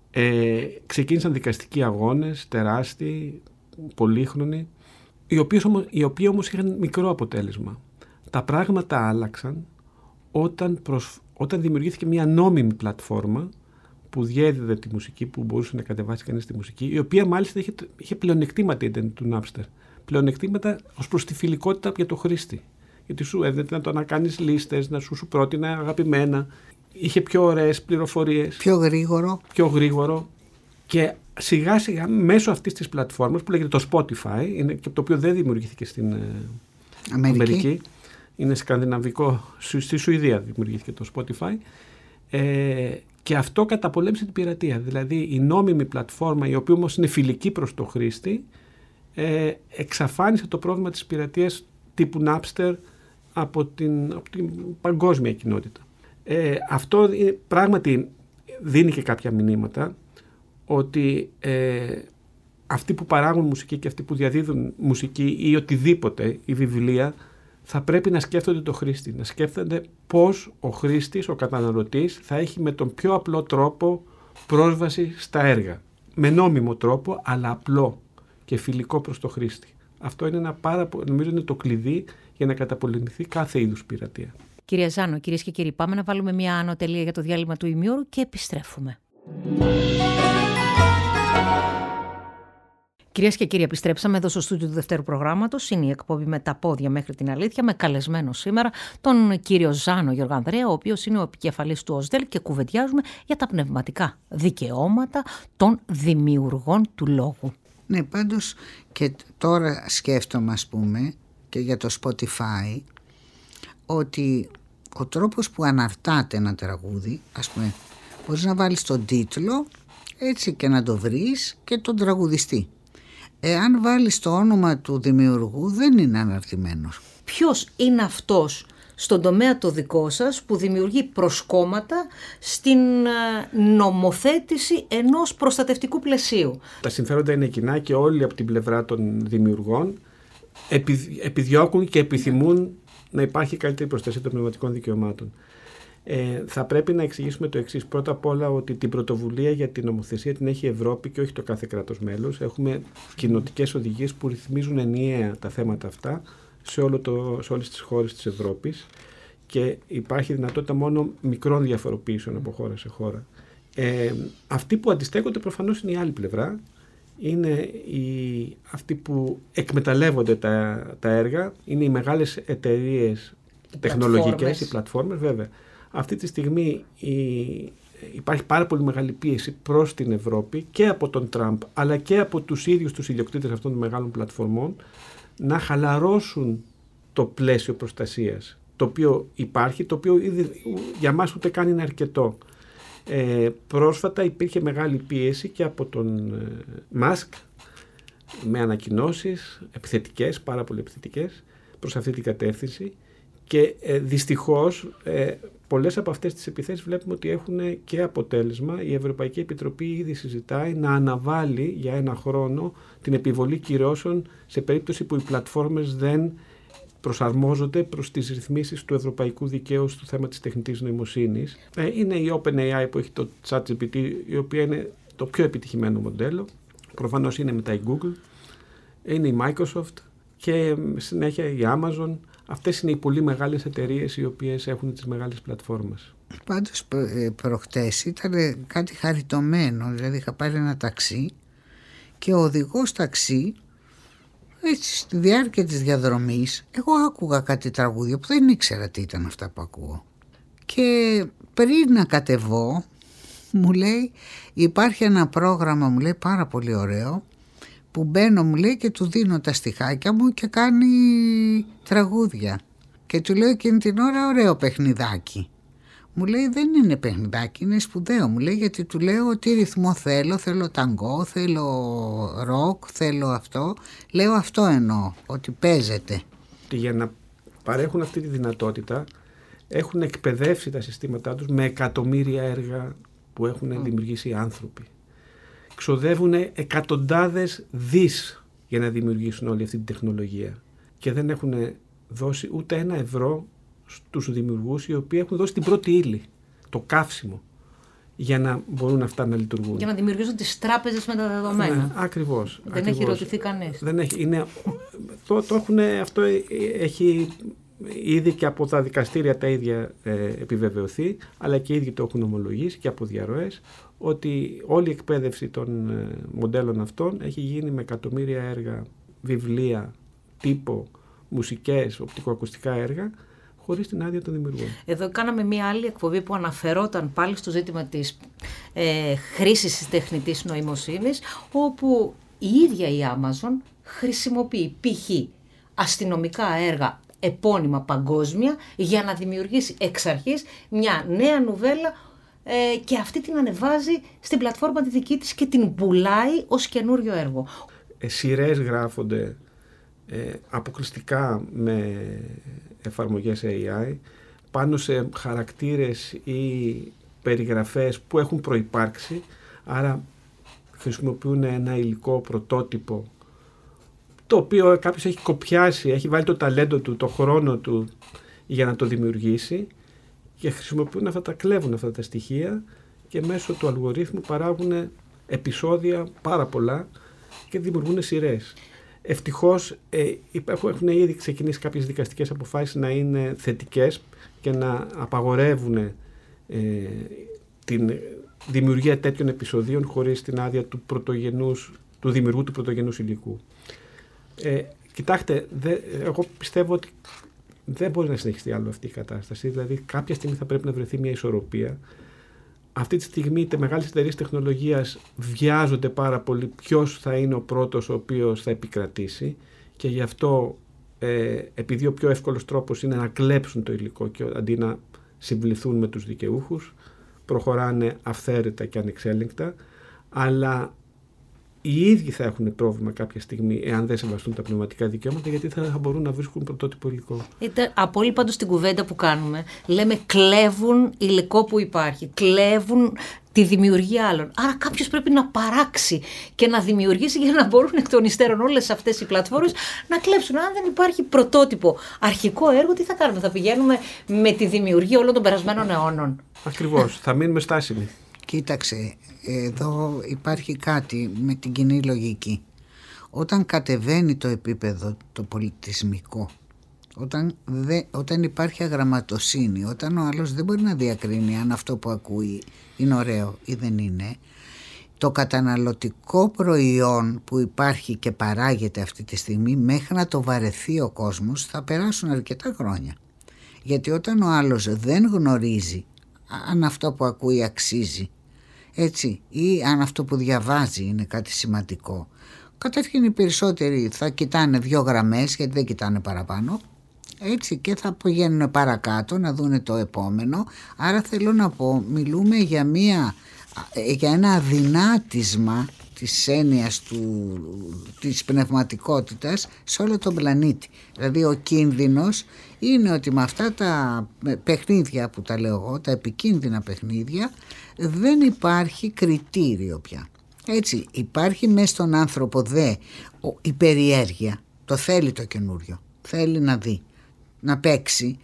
Ε, ξεκίνησαν δικαστικοί αγώνες, τεράστιοι, πολύχρονοι, οι οποίοι όμως, οι οποίοι όμως είχαν μικρό αποτέλεσμα. Τα πράγματα άλλαξαν όταν, προσ... όταν δημιουργήθηκε μια νόμιμη πλατφόρμα που διέδιδε τη μουσική, που μπορούσε να κατεβάσει κανείς τη μουσική, η οποία μάλιστα είχε, είχε πλεονεκτήματα του Napster. Πλεονεκτήματα ως προς τη φιλικότητα για το χρήστη. Γιατί σου έδινε να το να κάνεις λίστες, να σου, σου πρότεινα αγαπημένα. Είχε πιο ωραίες πληροφορίες. Πιο γρήγορο. Πιο γρήγορο. Και σιγά σιγά μέσω αυτής της πλατφόρμας που λέγεται το Spotify, είναι, και το οποίο δεν δημιουργήθηκε στην Αμερική, Αμερική είναι σκανδιναβικό, στη Σουηδία δημιουργήθηκε το Spotify, ε, και αυτό καταπολέμησε την πειρατεία. Δηλαδή η νόμιμη πλατφόρμα, η οποία όμως είναι φιλική προς το χρήστη, ε, εξαφάνισε το πρόβλημα της πειρατείας τύπου Napster από την, από την παγκόσμια κοινότητα. Ε, αυτό πράγματι δίνει και κάποια μηνύματα ότι ε, αυτοί που παράγουν μουσική και αυτοί που διαδίδουν μουσική ή οτιδήποτε, η βιβλία, θα πρέπει να σκέφτονται το χρήστη, να σκέφτονται πώς ο χρήστης, ο καταναλωτής θα έχει με τον πιο απλό τρόπο πρόσβαση στα έργα. Με νόμιμο τρόπο, αλλά απλό και φιλικό προς το χρήστη. Αυτό είναι ένα πάρα, νομίζω είναι το κλειδί για να καταπολεμηθεί κάθε είδους πειρατεία. Κυρία Ζάνο, κυρίες και κύριοι, πάμε να βάλουμε μια άνω τελεία για το διάλειμμα του ημιώρου και επιστρέφουμε. Κυρίες και κύριοι, επιστρέψαμε εδώ στο στούντιο του δευτέρου προγράμματος. Είναι η εκπομπή με τα πόδια μέχρι την αλήθεια, με καλεσμένο σήμερα τον κύριο Ζάνο Γιωργανδρέα, ο οποίος είναι ο επικεφαλής του ΟΣΔΕΛ, και κουβεντιάζουμε για τα πνευματικά δικαιώματα των δημιουργών του λόγου. Ναι, πάντως και τώρα σκέφτομαι, ας πούμε, και για το Spotify, ότι ο τρόπος που αναρτάται ένα τραγούδι, ας πούμε, μπορείς να βάλεις τον τίτλο έτσι και να το βρεις και τον τραγουδιστή. Εάν βάλεις το όνομα του δημιουργού, δεν είναι αναρτημένος. Ποιος είναι αυτός στον τομέα το δικό σας που δημιουργεί προσκόμματα στην νομοθέτηση ενός προστατευτικού πλαισίου? Τα συμφέροντα είναι κοινά και όλοι από την πλευρά των δημιουργών επιδιώκουν και επιθυμούν να υπάρχει καλύτερη προστασία των πνευματικών δικαιωμάτων. Ε, θα πρέπει να εξηγήσουμε το εξής. Πρώτα απ' όλα ότι την πρωτοβουλία για την νομοθεσία την έχει η Ευρώπη και όχι το κάθε κράτος μέλος. Έχουμε κοινοτικές οδηγίες που ρυθμίζουν ενιαία τα θέματα αυτά σε, όλο το, σε όλες τις χώρες της Ευρώπης και υπάρχει δυνατότητα μόνο μικρών διαφοροποιήσεων από χώρα σε χώρα. Ε, αυτοί που αντιστέκονται προφανώς είναι η άλλη πλευρά. Είναι οι, αυτοί που εκμεταλλεύονται τα, τα έργα, είναι οι μεγάλες εταιρείες τεχνολογικές, οι πλατφόρμες βέβαια. Αυτή τη στιγμή η, υπάρχει πάρα πολύ μεγάλη πίεση προς την Ευρώπη και από τον Τραμπ αλλά και από τους ίδιους τους ιδιοκτήτες αυτών των μεγάλων πλατφορμών να χαλαρώσουν το πλαίσιο προστασίας το οποίο υπάρχει, το οποίο ήδη, για μας ούτε καν είναι αρκετό. Ε, πρόσφατα υπήρχε μεγάλη πίεση και από τον ε, Μάσκ με ανακοινώσεις επιθετικές, πάρα πολύ επιθετικές προς αυτή την κατεύθυνση και ε, δυστυχώς ε, πολλές από αυτές τις επιθέσεις βλέπουμε ότι έχουν και αποτέλεσμα. Η Ευρωπαϊκή Επιτροπή ήδη συζητάει να αναβάλει για ένα χρόνο την επιβολή κυρώσεων σε περίπτωση που οι πλατφόρμες δεν προσαρμόζονται προς τις ρυθμίσεις του ευρωπαϊκού δικαίου στο θέμα της τεχνητής νοημοσύνης. Ε, είναι η OpenAI που έχει το ChatGPT, η οποία είναι το πιο επιτυχημένο μοντέλο. Προφανώς είναι μετά η Google, είναι η Microsoft και συνέχεια η Amazon. Αυτές είναι οι πολύ μεγάλες εταιρείες οι οποίες έχουν τις μεγάλες πλατφόρμες. Πάντως προχτές ήταν κάτι χαριτωμένο, δηλαδή είχα πάρει ένα ταξί και ο οδηγός ταξί, έτσι στη διάρκεια της διαδρομής, εγώ άκουγα κάτι τραγούδια που δεν ήξερα τι ήταν αυτά που ακούω. Και πριν να κατεβώ, μου λέει, υπάρχει ένα πρόγραμμα, μου λέει, πάρα πολύ ωραίο, που μπαίνω, μου λέει, και του δίνω τα στιχάκια μου και κάνει τραγούδια. Και του λέω εκείνη την ώρα, ωραίο παιχνιδάκι. Μου λέει, δεν είναι παιχνιδάκι, είναι σπουδαίο. Μου λέει, γιατί του λέω ότι ρυθμό θέλω, θέλω ταγκό, θέλω ροκ, θέλω αυτό. Λέω αυτό εννοώ, ότι παίζεται. Και για να παρέχουν αυτή τη δυνατότητα, έχουν εκπαιδεύσει τα συστήματά τους με εκατομμύρια έργα που έχουν mm. δημιουργήσει οι άνθρωποι. Ξοδεύουν εκατοντάδες δις για να δημιουργήσουν όλη αυτή την τεχνολογία και δεν έχουν δώσει ούτε ένα ευρώ στους δημιουργούς, οι οποίοι έχουν δώσει την πρώτη ύλη, το καύσιμο, για να μπορούν αυτά να λειτουργούν. Για να δημιουργήσουν τις τράπεζες με τα δεδομένα. Ναι, ακριβώς. Δεν ακριβώς. έχει ρωτηθεί κανείς. Δεν έχει, είναι, το, το έχουν, αυτό έχει ήδη και από τα δικαστήρια τα ίδια ε, επιβεβαιωθεί, αλλά και οι ίδιοι το έχουν ομολογήσει και από διαρροές, ότι όλη η εκπαίδευση των ε, μοντέλων αυτών έχει γίνει με εκατομμύρια έργα, βιβλία, τύπο, μουσικές, οπτικοακουστικά έργα, χωρίς την άδεια των δημιουργών. Εδώ κάναμε μία άλλη εκπομπή που αναφερόταν πάλι στο ζήτημα της ε, χρήσης της τεχνητής νοημοσύνης, όπου η ίδια η Amazon χρησιμοποιεί π.χ. αστυνομικά έργα επώνυμα παγκόσμια για να δημιουργήσει εξ αρχής μια νέα νουβέλα ε, και αυτή την ανεβάζει στην πλατφόρμα τη δική της και την πουλάει ως καινούριο έργο. Ε, σειρές γράφονται ε, αποκλειστικά με εφαρμογές έι άι πάνω σε χαρακτήρες ή περιγραφές που έχουν προϋπάρξει, άρα χρησιμοποιούν ένα υλικό πρωτότυπο το οποίο κάποιος έχει κοπιάσει, έχει βάλει το ταλέντο του, το χρόνο του για να το δημιουργήσει και χρησιμοποιούν αυτά, τα κλέβουν αυτά τα στοιχεία και μέσω του αλγορίθμου παράγουν επεισόδια πάρα πολλά και δημιουργούν σειρές. Ευτυχώς ε, έχουν ήδη ξεκινήσει κάποιες δικαστικές αποφάσεις να είναι θετικές και να απαγορεύουν ε, την δημιουργία τέτοιων επεισοδίων χωρίς την άδεια του, πρωτογενούς, του δημιουργού του πρωτογενούς υλικού. Ε, κοιτάξτε, δε, εγώ πιστεύω ότι δεν μπορεί να συνεχιστεί άλλο αυτή η κατάσταση. Δηλαδή, κάποια στιγμή θα πρέπει να βρεθεί μια ισορροπία. Αυτή τη στιγμή οι μεγάλες εταιρείες τεχνολογίας βιάζονται πάρα πολύ ποιος θα είναι ο πρώτος ο οποίος θα επικρατήσει και γι' αυτό, ε, επειδή ο πιο εύκολος τρόπος είναι να κλέψουν το υλικό και αντί να συμβληθούν με τους δικαιούχους, προχωράνε αυθαίρετα και ανεξέλεγκτα, αλλά οι ίδιοι θα έχουν πρόβλημα κάποια στιγμή εάν δεν σεβαστούν τα πνευματικά δικαιώματα, γιατί θα μπορούν να βρίσκουν πρωτότυπο υλικό. Είτε, από όλη πάντως την κουβέντα που κάνουμε, λέμε κλέβουν υλικό που υπάρχει, κλέβουν τη δημιουργία άλλων. Άρα κάποιος πρέπει να παράξει και να δημιουργήσει για να μπορούν εκ των υστέρων όλες αυτές οι πλατφόρμες να κλέψουν. Αν δεν υπάρχει πρωτότυπο αρχικό έργο, τι θα κάνουμε? Θα πηγαίνουμε με τη δημιουργία όλων των περασμένων αιώνων. Ακριβώς, θα μείνουμε στάσιμοι. Κοίταξε, εδώ υπάρχει κάτι με την κοινή λογική. Όταν κατεβαίνει το επίπεδο το πολιτισμικό, όταν, δε, όταν υπάρχει αγραμματοσύνη, όταν ο άλλος δεν μπορεί να διακρίνει αν αυτό που ακούει είναι ωραίο ή δεν είναι, το καταναλωτικό προϊόν που υπάρχει και παράγεται αυτή τη στιγμή, μέχρι να το βαρεθεί ο κόσμος θα περάσουν αρκετά χρόνια. Γιατί όταν ο άλλος δεν γνωρίζει αν αυτό που ακούει αξίζει, έτσι, ή αν αυτό που διαβάζει είναι κάτι σημαντικό, καταρχήν οι περισσότεροι θα κοιτάνε δύο γραμμές, γιατί δεν κοιτάνε παραπάνω, έτσι, και θα πηγαίνουν παρακάτω να δούνε το επόμενο. Άρα θέλω να πω, μιλούμε για, μια, για ένα αδυνάτισμα της έννοιας του, της πνευματικότητας σε όλο τον πλανήτη. Δηλαδή ο κίνδυνος είναι ότι με αυτά τα παιχνίδια που τα λέω εγώ, τα επικίνδυνα παιχνίδια, δεν υπάρχει κριτήριο πια. Έτσι, υπάρχει μέσα στον άνθρωπο δε η περιέργεια, το θέλει το καινούριο, θέλει να δει, να παίξει,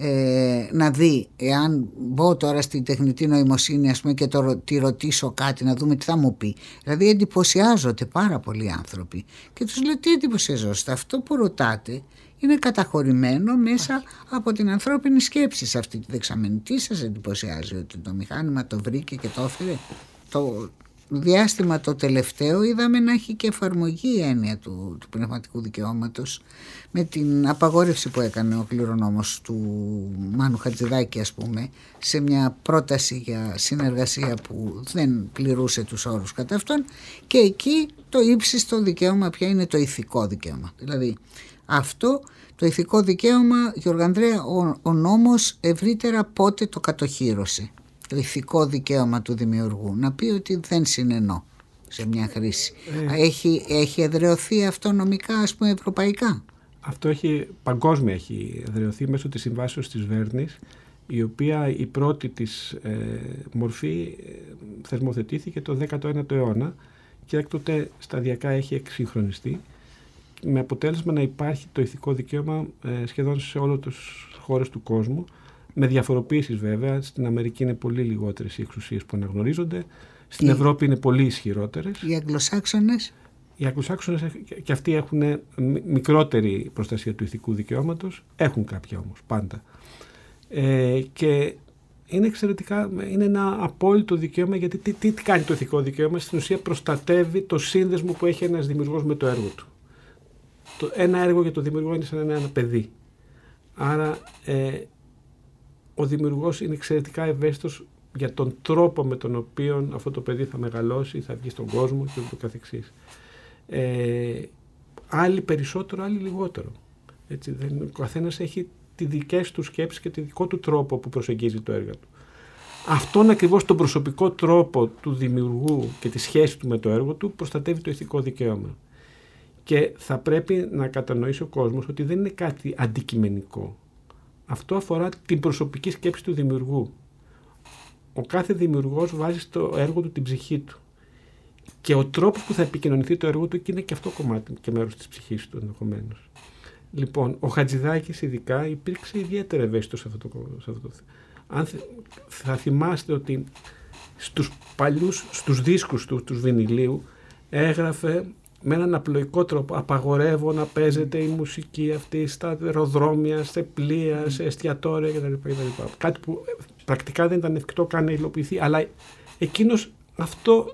ε, να δει. Εάν μπω τώρα στην τεχνητή νοημοσύνη, ας πούμε, και το, τη ρωτήσω κάτι, να δούμε τι θα μου πει. Δηλαδή εντυπωσιάζονται πάρα πολλοί άνθρωποι και τους λέω, τι εντυπωσιαζόστε? Αυτό που ρωτάτε είναι καταχωρημένο μέσα από την ανθρώπινη σκέψη. Σε αυτή τη δεξαμενή, τι σας εντυπωσιάζει? Ότι το μηχάνημα το βρήκε και το έφερε? Το διάστημα το τελευταίο είδαμε να έχει και εφαρμογή η έννοια του, του πνευματικού δικαιώματος, με την απαγόρευση που έκανε ο κληρονόμος του Μάνου Χατζηδάκη, ας πούμε, σε μια πρόταση για συνεργασία που δεν πληρούσε τους όρους κατά αυτόν, και εκεί το ύψιστο δικαίωμα πια είναι το ηθικό δικαίωμα. Δηλαδή αυτό το ηθικό δικαίωμα, Γιώργο Ανδρέα, ο, ο νόμος ευρύτερα πότε το κατοχύρωσε? Το ηθικό δικαίωμα του δημιουργού, να πει ότι δεν συνενώ σε μια χρήση. Ε, έχει, έχει εδραιωθεί αυτό νομικά, ας πούμε, ευρωπαϊκά? Αυτό έχει, παγκόσμια έχει εδραιωθεί μέσω της συμβάσεως της Βέρνης, η οποία η πρώτη της ε, μορφή ε, θεσμοθετήθηκε το δέκατο ένατο αιώνα και έκτοτε σταδιακά έχει εξυγχρονιστεί, με αποτέλεσμα να υπάρχει το ηθικό δικαίωμα ε, σχεδόν σε όλες τις χώρες του κόσμου, με διαφοροποίησεις βέβαια. Στην Αμερική είναι πολύ λιγότερες οι εξουσίες που αναγνωρίζονται, στην οι... Ευρώπη είναι πολύ ισχυρότερες. Οι Αγγλοσάξονες? Οι Αγγλοσάξονες και αυτοί έχουν μικρότερη προστασία του ηθικού δικαιώματος, έχουν κάποια όμως πάντα. Ε, και είναι εξαιρετικά, είναι ένα απόλυτο δικαίωμα, γιατί τι, τι κάνει το ηθικό δικαίωμα? Στην ουσία προστατεύει το σύνδεσμο που έχει ένας δημιουργός με το έργο του. Το, ένα έργο για το δημιουργό είναι σαν ένα, ένα παιδί. Άρα ε, ο δημιουργός είναι εξαιρετικά ευαίσθητος για τον τρόπο με τον οποίο αυτό το παιδί θα μεγαλώσει, θα βγει στον κόσμο και ούτω καθεξής. Ε, άλλοι περισσότερο, άλλοι λιγότερο. Έτσι, δεν, ο καθένας έχει τις δικές του σκέψεις και τη δικό του τρόπο που προσεγγίζει το έργο του. Αυτόν ακριβώς τον προσωπικό τρόπο του δημιουργού και τη σχέση του με το έργο του προστατεύει το ηθικό δικαίωμα. Και θα πρέπει να κατανοήσει ο κόσμος ότι δεν είναι κάτι αντικειμενικό. Αυτό αφορά την προσωπική σκέψη του δημιουργού. Ο κάθε δημιουργός βάζει στο έργο του την ψυχή του. Και ο τρόπος που θα επικοινωνηθεί το έργο του είναι και αυτό κομμάτι και μέρος της ψυχής του ενδεχομένως. Λοιπόν, ο Χατζηδάκης ειδικά υπήρξε ιδιαίτερα ευαίσθητος σε αυτό το, σε αυτό το θέμα. Αν θα θυμάστε ότι στους παλιούς, στους δίσκους του, τους βινιλίου, έγραφε με έναν απλοϊκό τρόπο: απαγορεύω να παίζεται η μουσική αυτή στα αεροδρόμια, σε πλοία, σε εστιατόρια κτλ. Κάτι που πρακτικά δεν ήταν εφικτό καν να υλοποιηθεί, αλλά εκείνος αυτό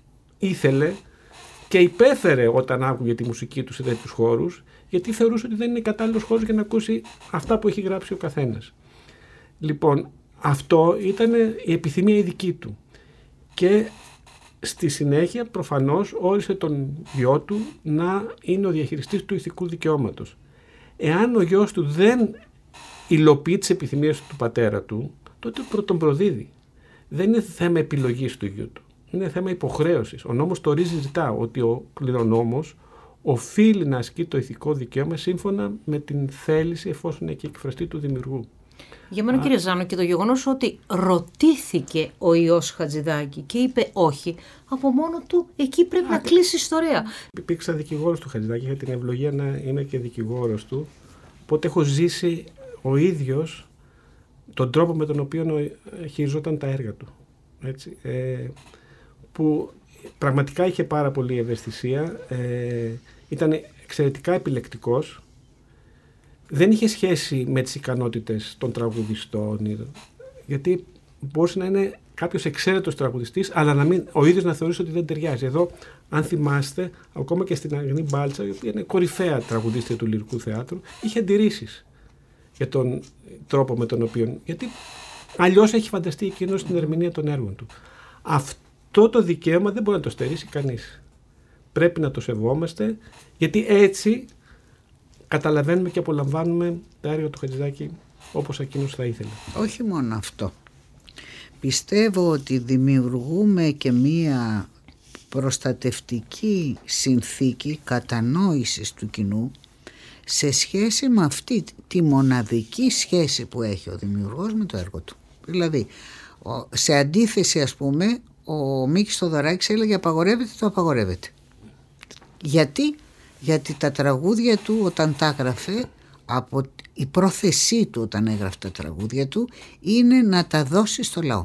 ήθελε και υπέφερε όταν άκουγε τη μουσική του σε τέτοιους χώρους, γιατί θεωρούσε ότι δεν είναι κατάλληλος χώρος για να ακούσει αυτά που έχει γράψει ο καθένας. Λοιπόν, αυτό ήταν η επιθυμία η δική του. Και στη συνέχεια προφανώς όρισε τον γιο του να είναι ο διαχειριστής του ηθικού δικαιώματος. Εάν ο γιος του δεν υλοποιεί τις επιθυμίες του πατέρα του, τότε τον προδίδει. Δεν είναι θέμα επιλογής του γιου του. Είναι θέμα υποχρέωσης. Ο νόμος το ορίζει ρητά ότι ο κληρονόμος οφείλει να ασκεί το ηθικό δικαίωμα σύμφωνα με την θέληση, εφόσον έχει εκφραστεί, του δημιουργού. Για μένα, κύριε Ζάνο, και το γεγονός ότι ρωτήθηκε ο ιός Χατζηδάκη και είπε όχι, από μόνο του εκεί πρέπει Α, να κλείσει η ιστορία. Υπήρξα δικηγόρος του Χατζηδάκη, είχα την ευλογία να είμαι και δικηγόρος του, οπότε έχω ζήσει ο ίδιος τον τρόπο με τον οποίο χειριζόταν τα έργα του. Έτσι, ε, που πραγματικά είχε πάρα πολύ ευαισθησία, ε, ήταν εξαιρετικά επιλεκτικός, δεν είχε σχέση με τις ικανότητες των τραγουδιστών, γιατί μπορούσε να είναι κάποιος εξαίρετος τραγουδιστής, αλλά να μην, ο ίδιος να θεωρήσει ότι δεν ταιριάζει. Εδώ, αν θυμάστε, ακόμα και στην Αγνή Μπάλτσα, η οποία είναι κορυφαία τραγουδίστρια του Λυρικού Θεάτρου, είχε αντιρρήσεις για τον τρόπο με τον οποίο, γιατί αλλιώς έχει φανταστεί εκείνος την ερμηνεία των έργων του. Αυτό το δικαίωμα δεν μπορεί να το στερήσει κανείς. Πρέπει να το σεβόμαστε, γιατί έτσι καταλαβαίνουμε και απολαμβάνουμε τα έργα του Χατζηδάκη όπως εκείνος θα ήθελε. Όχι μόνο αυτό. Πιστεύω ότι δημιουργούμε και μία προστατευτική συνθήκη κατανόησης του κοινού σε σχέση με αυτή τη μοναδική σχέση που έχει ο δημιουργός με το έργο του. Δηλαδή, σε αντίθεση, ας πούμε, ο Μίκης Θοδωράκης έλεγε απαγορεύεται, το απαγορεύεται. Γιατί? Γιατί τα τραγούδια του όταν τα έγραφε, από η πρόθεσή του όταν έγραφε τα τραγούδια του είναι να τα δώσει στο λαό.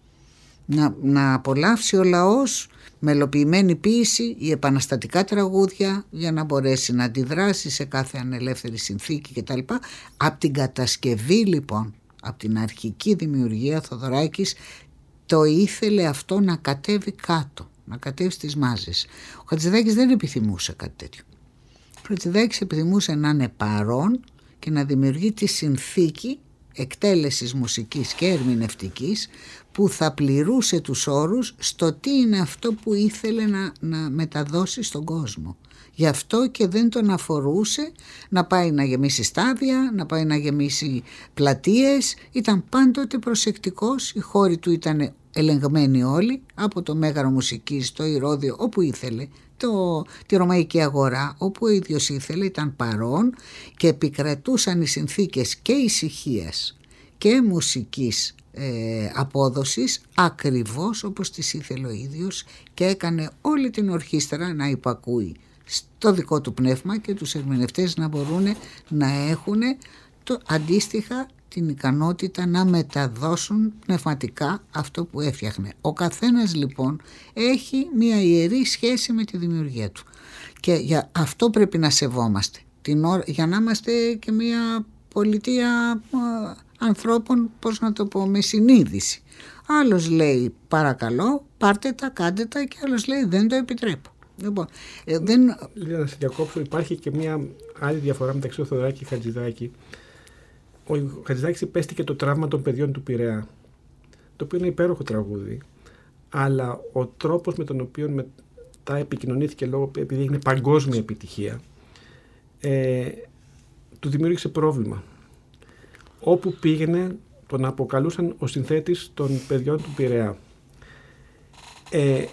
Να, να απολαύσει ο λαός μελοποιημένη ποίηση ή επαναστατικά τραγούδια για να μπορέσει να αντιδράσει σε κάθε ανελεύθερη συνθήκη κτλ. Από την κατασκευή λοιπόν, από την αρχική δημιουργία, Θοδωράκης το ήθελε αυτό να κατέβει κάτω, να κατέβει στις μάζες. Ο Χατζηδάκης δεν επιθυμούσε κάτι τέτοιο. Ο Χατζηδάκης επιθυμούσε να είναι παρόν και να δημιουργεί τη συνθήκη εκτέλεσης μουσικής και ερμηνευτικής που θα πληρούσε τους όρους στο τι είναι αυτό που ήθελε να, να μεταδώσει στον κόσμο. Γι' αυτό και δεν τον αφορούσε να πάει να γεμίσει στάδια, να πάει να γεμίσει πλατείες. Ήταν πάντοτε προσεκτικός, οι χώροι του ήταν ελεγμένοι όλοι, από το Μέγαρο Μουσικής, το Ηρώδειο, όπου ήθελε, το, τη Ρωμαϊκή Αγορά, όπου ο ίδιος ήθελε, ήταν παρόν και επικρατούσαν οι συνθήκες και ησυχίας και μουσικής ε, απόδοσης ακριβώς όπως τις ήθελε ο ίδιος και έκανε όλη την ορχήστρα να υπακούει στο δικό του πνεύμα και τους ερμηνευτές να μπορούν να έχουν το, αντίστοιχα την ικανότητα να μεταδώσουν πνευματικά αυτό που έφτιαχνε. Ο καθένας λοιπόν έχει μια ιερή σχέση με τη δημιουργία του Και για αυτό πρέπει να σεβόμαστε την ώρα, για να είμαστε και μια πολιτεία α, ανθρώπων, πώς να το πω, με συνείδηση. Άλλος λέει παρακαλώ πάρτε τα, κάντε τα, και άλλος λέει δεν το επιτρέπω. Λοιπόν, ε, δεν... Για να σε διακόψω, υπάρχει και μια άλλη διαφορά μεταξύ του Θοδωράκη και Χατζηδάκη. Ο Χατζηδάκης υπέστηκε το τραύμα των παιδιών του Πειραιά, το οποίο είναι υπέροχο τραγούδι, αλλά ο τρόπος με τον οποίο μετά επικοινωνήθηκε, λόγω επειδή έγινε παγκόσμια επιτυχία, ε, του δημιούργησε πρόβλημα. Όπου πήγαινε τον αποκαλούσαν ο συνθέτης των παιδιών του Πειραιά. Ε,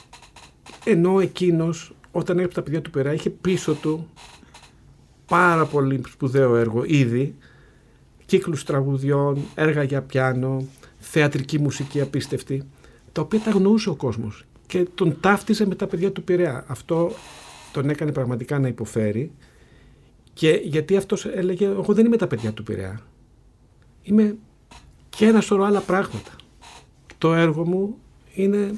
ενώ εκείνος όταν έγραψε τα παιδιά του Πειραιά είχε πίσω του πάρα πολύ σπουδαίο έργο ήδη, κύκλους τραγουδιών, έργα για πιάνο, θεατρική μουσική απίστευτη, τα οποία τα γνωρούσε ο κόσμος και τον ταύτιζε με τα παιδιά του Πειραιά. Αυτό τον έκανε πραγματικά να υποφέρει, και γιατί αυτός έλεγε εγώ δεν είμαι τα παιδιά του Πειραιά, είμαι και ένα σωρό άλλα πράγματα. Το έργο μου είναι,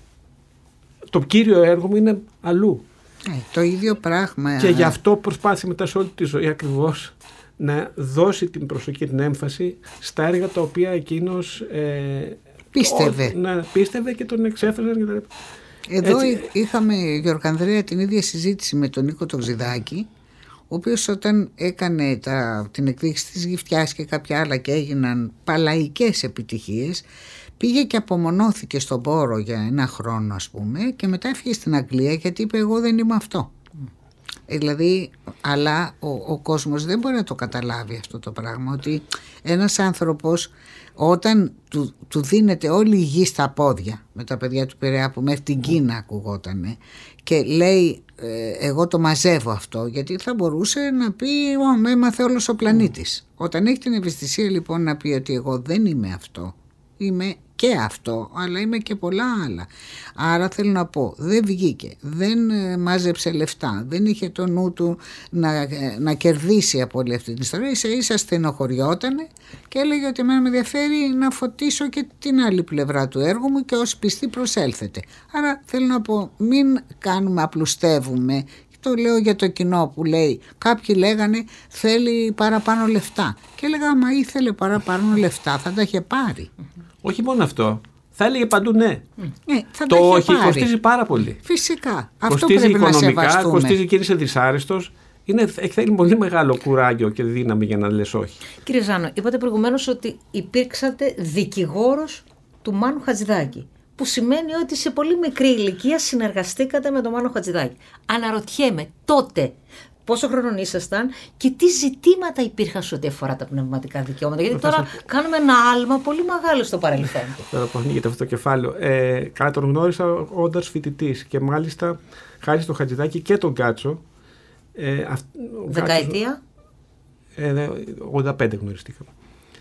το κύριο έργο μου είναι αλλού. Ε, το ίδιο πράγμα. Και γι' αυτό προσπάθησε μετά σε όλη τη ζωή ακριβώς να δώσει την προσοχή και την έμφαση στα έργα τα οποία εκείνος ε, πίστευε. Ό, να πίστευε και τον εξέφραζαν. Εδώ Έτσι. είχαμε, Γιωργανδρέα, την ίδια συζήτηση με τον Νίκο τον Ξηδάκη, ο οποίος όταν έκανε τα, την εκδίκηση της Γυφτιάς και κάποια άλλα και έγιναν παλαϊκές επιτυχίες, πήγε και απομονώθηκε στον Πόρο για ένα χρόνο, ας πούμε, και μετά έφυγε στην Αγγλία γιατί είπε εγώ δεν είμαι αυτό. Mm. Ε, δηλαδή, αλλά ο, ο κόσμος δεν μπορεί να το καταλάβει αυτό το πράγμα, ότι ένας άνθρωπος όταν του, του δίνεται όλη η γη στα πόδια με τα παιδιά του Πειραιά που μέχρι την Κίνα ακουγότανε, και λέει ε, εγώ το μαζεύω αυτό, γιατί θα μπορούσε να πει με έμαθε όλος ο πλανήτης. Mm. Όταν έχει την ευαισθησία λοιπόν να πει ότι εγώ δεν είμαι αυτό, είμαι και αυτό, αλλά είμαι και πολλά άλλα. Άρα θέλω να πω, δεν βγήκε, δεν ε, μάζεψε λεφτά, δεν είχε το νου του να, ε, να κερδίσει από όλη αυτή την ιστορία. Ίσα ίσα στενοχωριότανε και έλεγε ότι εμένα με ενδιαφέρει να φωτίσω και την άλλη πλευρά του έργου μου και ως πιστή προσέλθετε. Άρα θέλω να πω, μην κάνουμε, απλουστεύουμε. Το λέω για το κοινό που λέει, κάποιοι λέγανε θέλει παραπάνω λεφτά, και έλεγα μα ήθελε παραπάνω λεφτά θα τα είχε πάρει. Όχι μόνο αυτό, θα έλεγε παντού ναι. Ναι, θα το τα είχε όχι πάρει. Κοστίζει πάρα πολύ. Φυσικά, αυτό κοστίζει πρέπει οικονομικά, να σεβαστούμε. κοστίζει και είσαι δυσάρεστος. Είναι, θέλει πολύ μεγάλο κουράγιο και δύναμη για να λες όχι. Κύριε Ζάνο, είπατε προηγουμένως ότι υπήρξατε δικηγόρος του Μάνου Χατζηδάκη, που σημαίνει ότι σε πολύ μικρή ηλικία συνεργαστήκατε με τον Μάνο Χατζηδάκη. Αναρωτιέμαι τότε πόσο χρονών ήσασταν και τι ζητήματα υπήρχαν σε ό,τι αφορά τα πνευματικά δικαιώματα. Γιατί τώρα κάνουμε ένα άλμα πολύ μεγάλο στο παρελθόν. Τώρα που ανοίγεται αυτό το κεφάλαιο. Ε, καλά, τον γνώρισα όντας φοιτητής και μάλιστα χάρη στο Χατζηδάκη και τον Κάτσο. Ε, αυ, Δεκαετία. Ε, ογδόντα πέντε γνωριστήκαμε.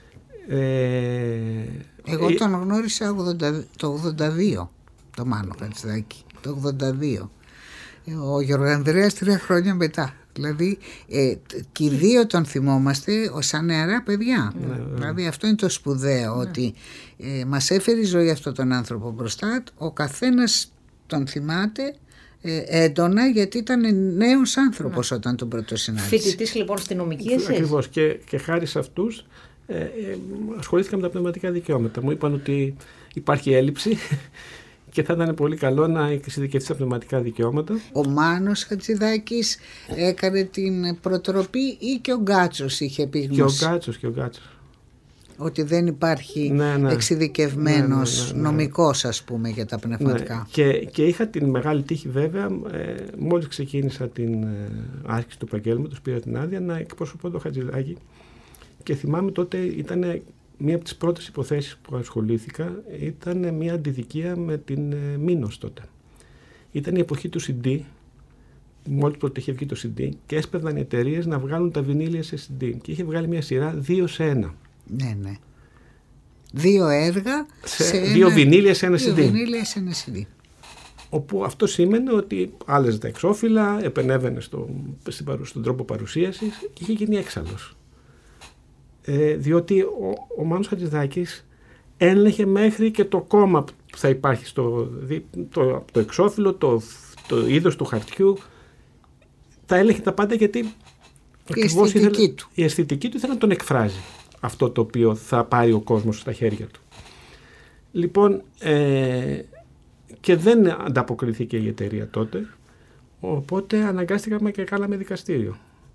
Ε, Εγώ τον γνώρισα το ογδόντα δύο, το Μάνο Χατζηδάκη, το ογδόντα δύο. Ο Γιωργανδρέας τρία χρόνια μετά. Δηλαδή ε, και οι δύο τον θυμόμαστε ως σαν νεαρά παιδιά. Ναι, ναι. Δηλαδή αυτό είναι το σπουδαίο, ναι. Ότι ε, μας έφερε η ζωή αυτόν τον άνθρωπο μπροστά. Ο καθένας τον θυμάται ε, έντονα, γιατί ήταν νέος άνθρωπος, ναι. Όταν τον πρώτο συνάντησε. Φοιτητής λοιπόν στη νομική εσείς. Ακριβώς, και, και χάρη σε αυτούς ε, ε, ασχολήθηκα με τα πνευματικά δικαιώματα. Μου είπαν ότι υπάρχει έλλειψη και θα ήταν πολύ καλό να εξειδικευτεί στα πνευματικά δικαιώματα. Ο Μάνος Χατζηδάκης έκανε την προτροπή ή και ο Γκάτσος είχε επίγνωση? Και ο Γκάτσος και ο Γκάτσος. Ότι δεν υπάρχει ναι, ναι. εξειδικευμένος ναι, ναι, ναι, ναι. νομικός, ας πούμε, για τα πνευματικά. Ναι. Και, και είχα την μεγάλη τύχη βέβαια, ε, μόλις ξεκίνησα την ε, άσκηση του επαγγέλματος, πήρα την άδεια να εκπροσωπώ το Χατζηδάκη, και θυμάμαι τότε ήταν μία από τις πρώτες υποθέσεις που ασχολήθηκα, ήταν μία αντιδικία με την ε, Μήνος τότε. Ήταν η εποχή του σι ντι, μόλις πρώτα είχε βγει το σι ντι, και έσπευδαν οι εταιρείες να βγάλουν τα βινίλια σε σι ντι, και είχε βγάλει μία σειρά δύο σε ένα. Ναι, ναι. Δύο έργα σε, σε δύο ένα, βινίλια σε ένα δύο σι ντι. Βινίλια σε ένα σι ντι. Όπου αυτό σήμαινε ότι άλλαζε τα εξώφυλλα, επενέβαινε στο, στον τρόπο παρουσίασης και είχε γίνει έξαλλος. Ε, διότι ο, ο Μάνος Χατζηδάκης έλεγε μέχρι και το κόμμα που θα υπάρχει στο το, το εξώφυλλο, το, το είδος του χαρτιού, τα έλεγε τα πάντα γιατί η αισθητική, ήθελε, του. η αισθητική του ήθελε να τον εκφράζει αυτό το οποίο θα πάρει ο κόσμος στα χέρια του. Λοιπόν, ε, και δεν ανταποκριθήκε η εταιρεία τότε, οπότε αναγκάστηκαμε και κάναμε δικαστήριο.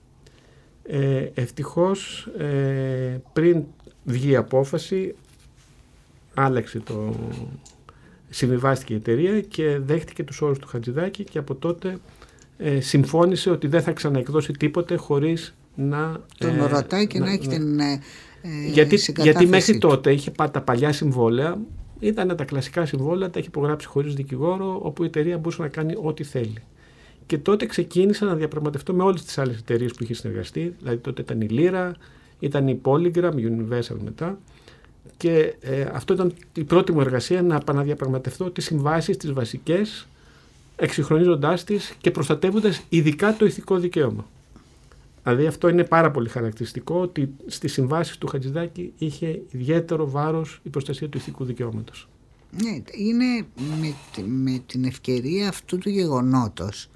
Ε, ευτυχώς ε, πριν βγει η απόφαση άλλαξε το... συμβιβάστηκε η εταιρεία και δέχτηκε τους όρους του Χατζηδάκη και από τότε ε, συμφώνησε ότι δεν θα ξαναεκδώσει τίποτε χωρίς να... Τον ε, ρωτάει και να, να έχει να... την ε, γιατί, γιατί μέχρι του. τότε είχε τα παλιά συμβόλαια, ήταν τα κλασικά συμβόλαια, τα έχει υπογράψει χωρίς δικηγόρο, όπου η εταιρεία μπορούσε να κάνει ό,τι θέλει. Και τότε ξεκίνησα να διαπραγματευτώ με όλες τις άλλες εταιρείες που είχε συνεργαστεί, δηλαδή τότε ήταν η Lyra, ήταν η Polygram, η Universal μετά, και ε, αυτό ήταν η πρώτη μου εργασία, να επαναδιαπραγματευτώ τις συμβάσεις, τις βασικές, εξυγχρονίζοντάς τις και προστατεύοντας ειδικά το ηθικό δικαίωμα. Δηλαδή αυτό είναι πάρα πολύ χαρακτηριστικό, ότι στις συμβάσεις του Χατζηδάκη είχε ιδιαίτερο βάρος η προστασία του ηθικού δικαιώματος. Ναι, είναι με, με την ευκαιρία αυτού του γεγονότος.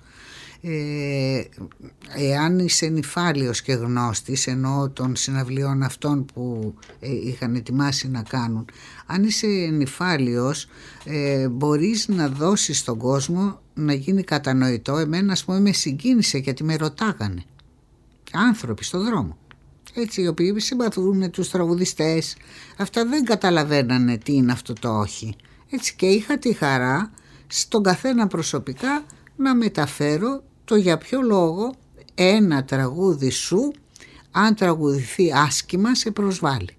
Ε, εάν είσαι νηφάλιος και γνώστης, εννοώ των συναυλιών αυτών που ε, είχαν ετοιμάσει να κάνουν, αν είσαι νηφάλιος ε, μπορείς να δώσεις στον κόσμο να γίνει κατανοητό. Εμένα, ας πούμε, με συγκίνησε γιατί με ρωτάγανε άνθρωποι στον δρόμο, έτσι, οι οποίοι συμπαθούν τους τραγουδιστές, αυτά δεν καταλαβαίνανε τι είναι αυτό το όχι, έτσι, και είχα τη χαρά στον καθένα προσωπικά να μεταφέρω το για ποιο λόγο ένα τραγούδι σου, αν τραγουδηθεί άσχημα, σε προσβάλλει.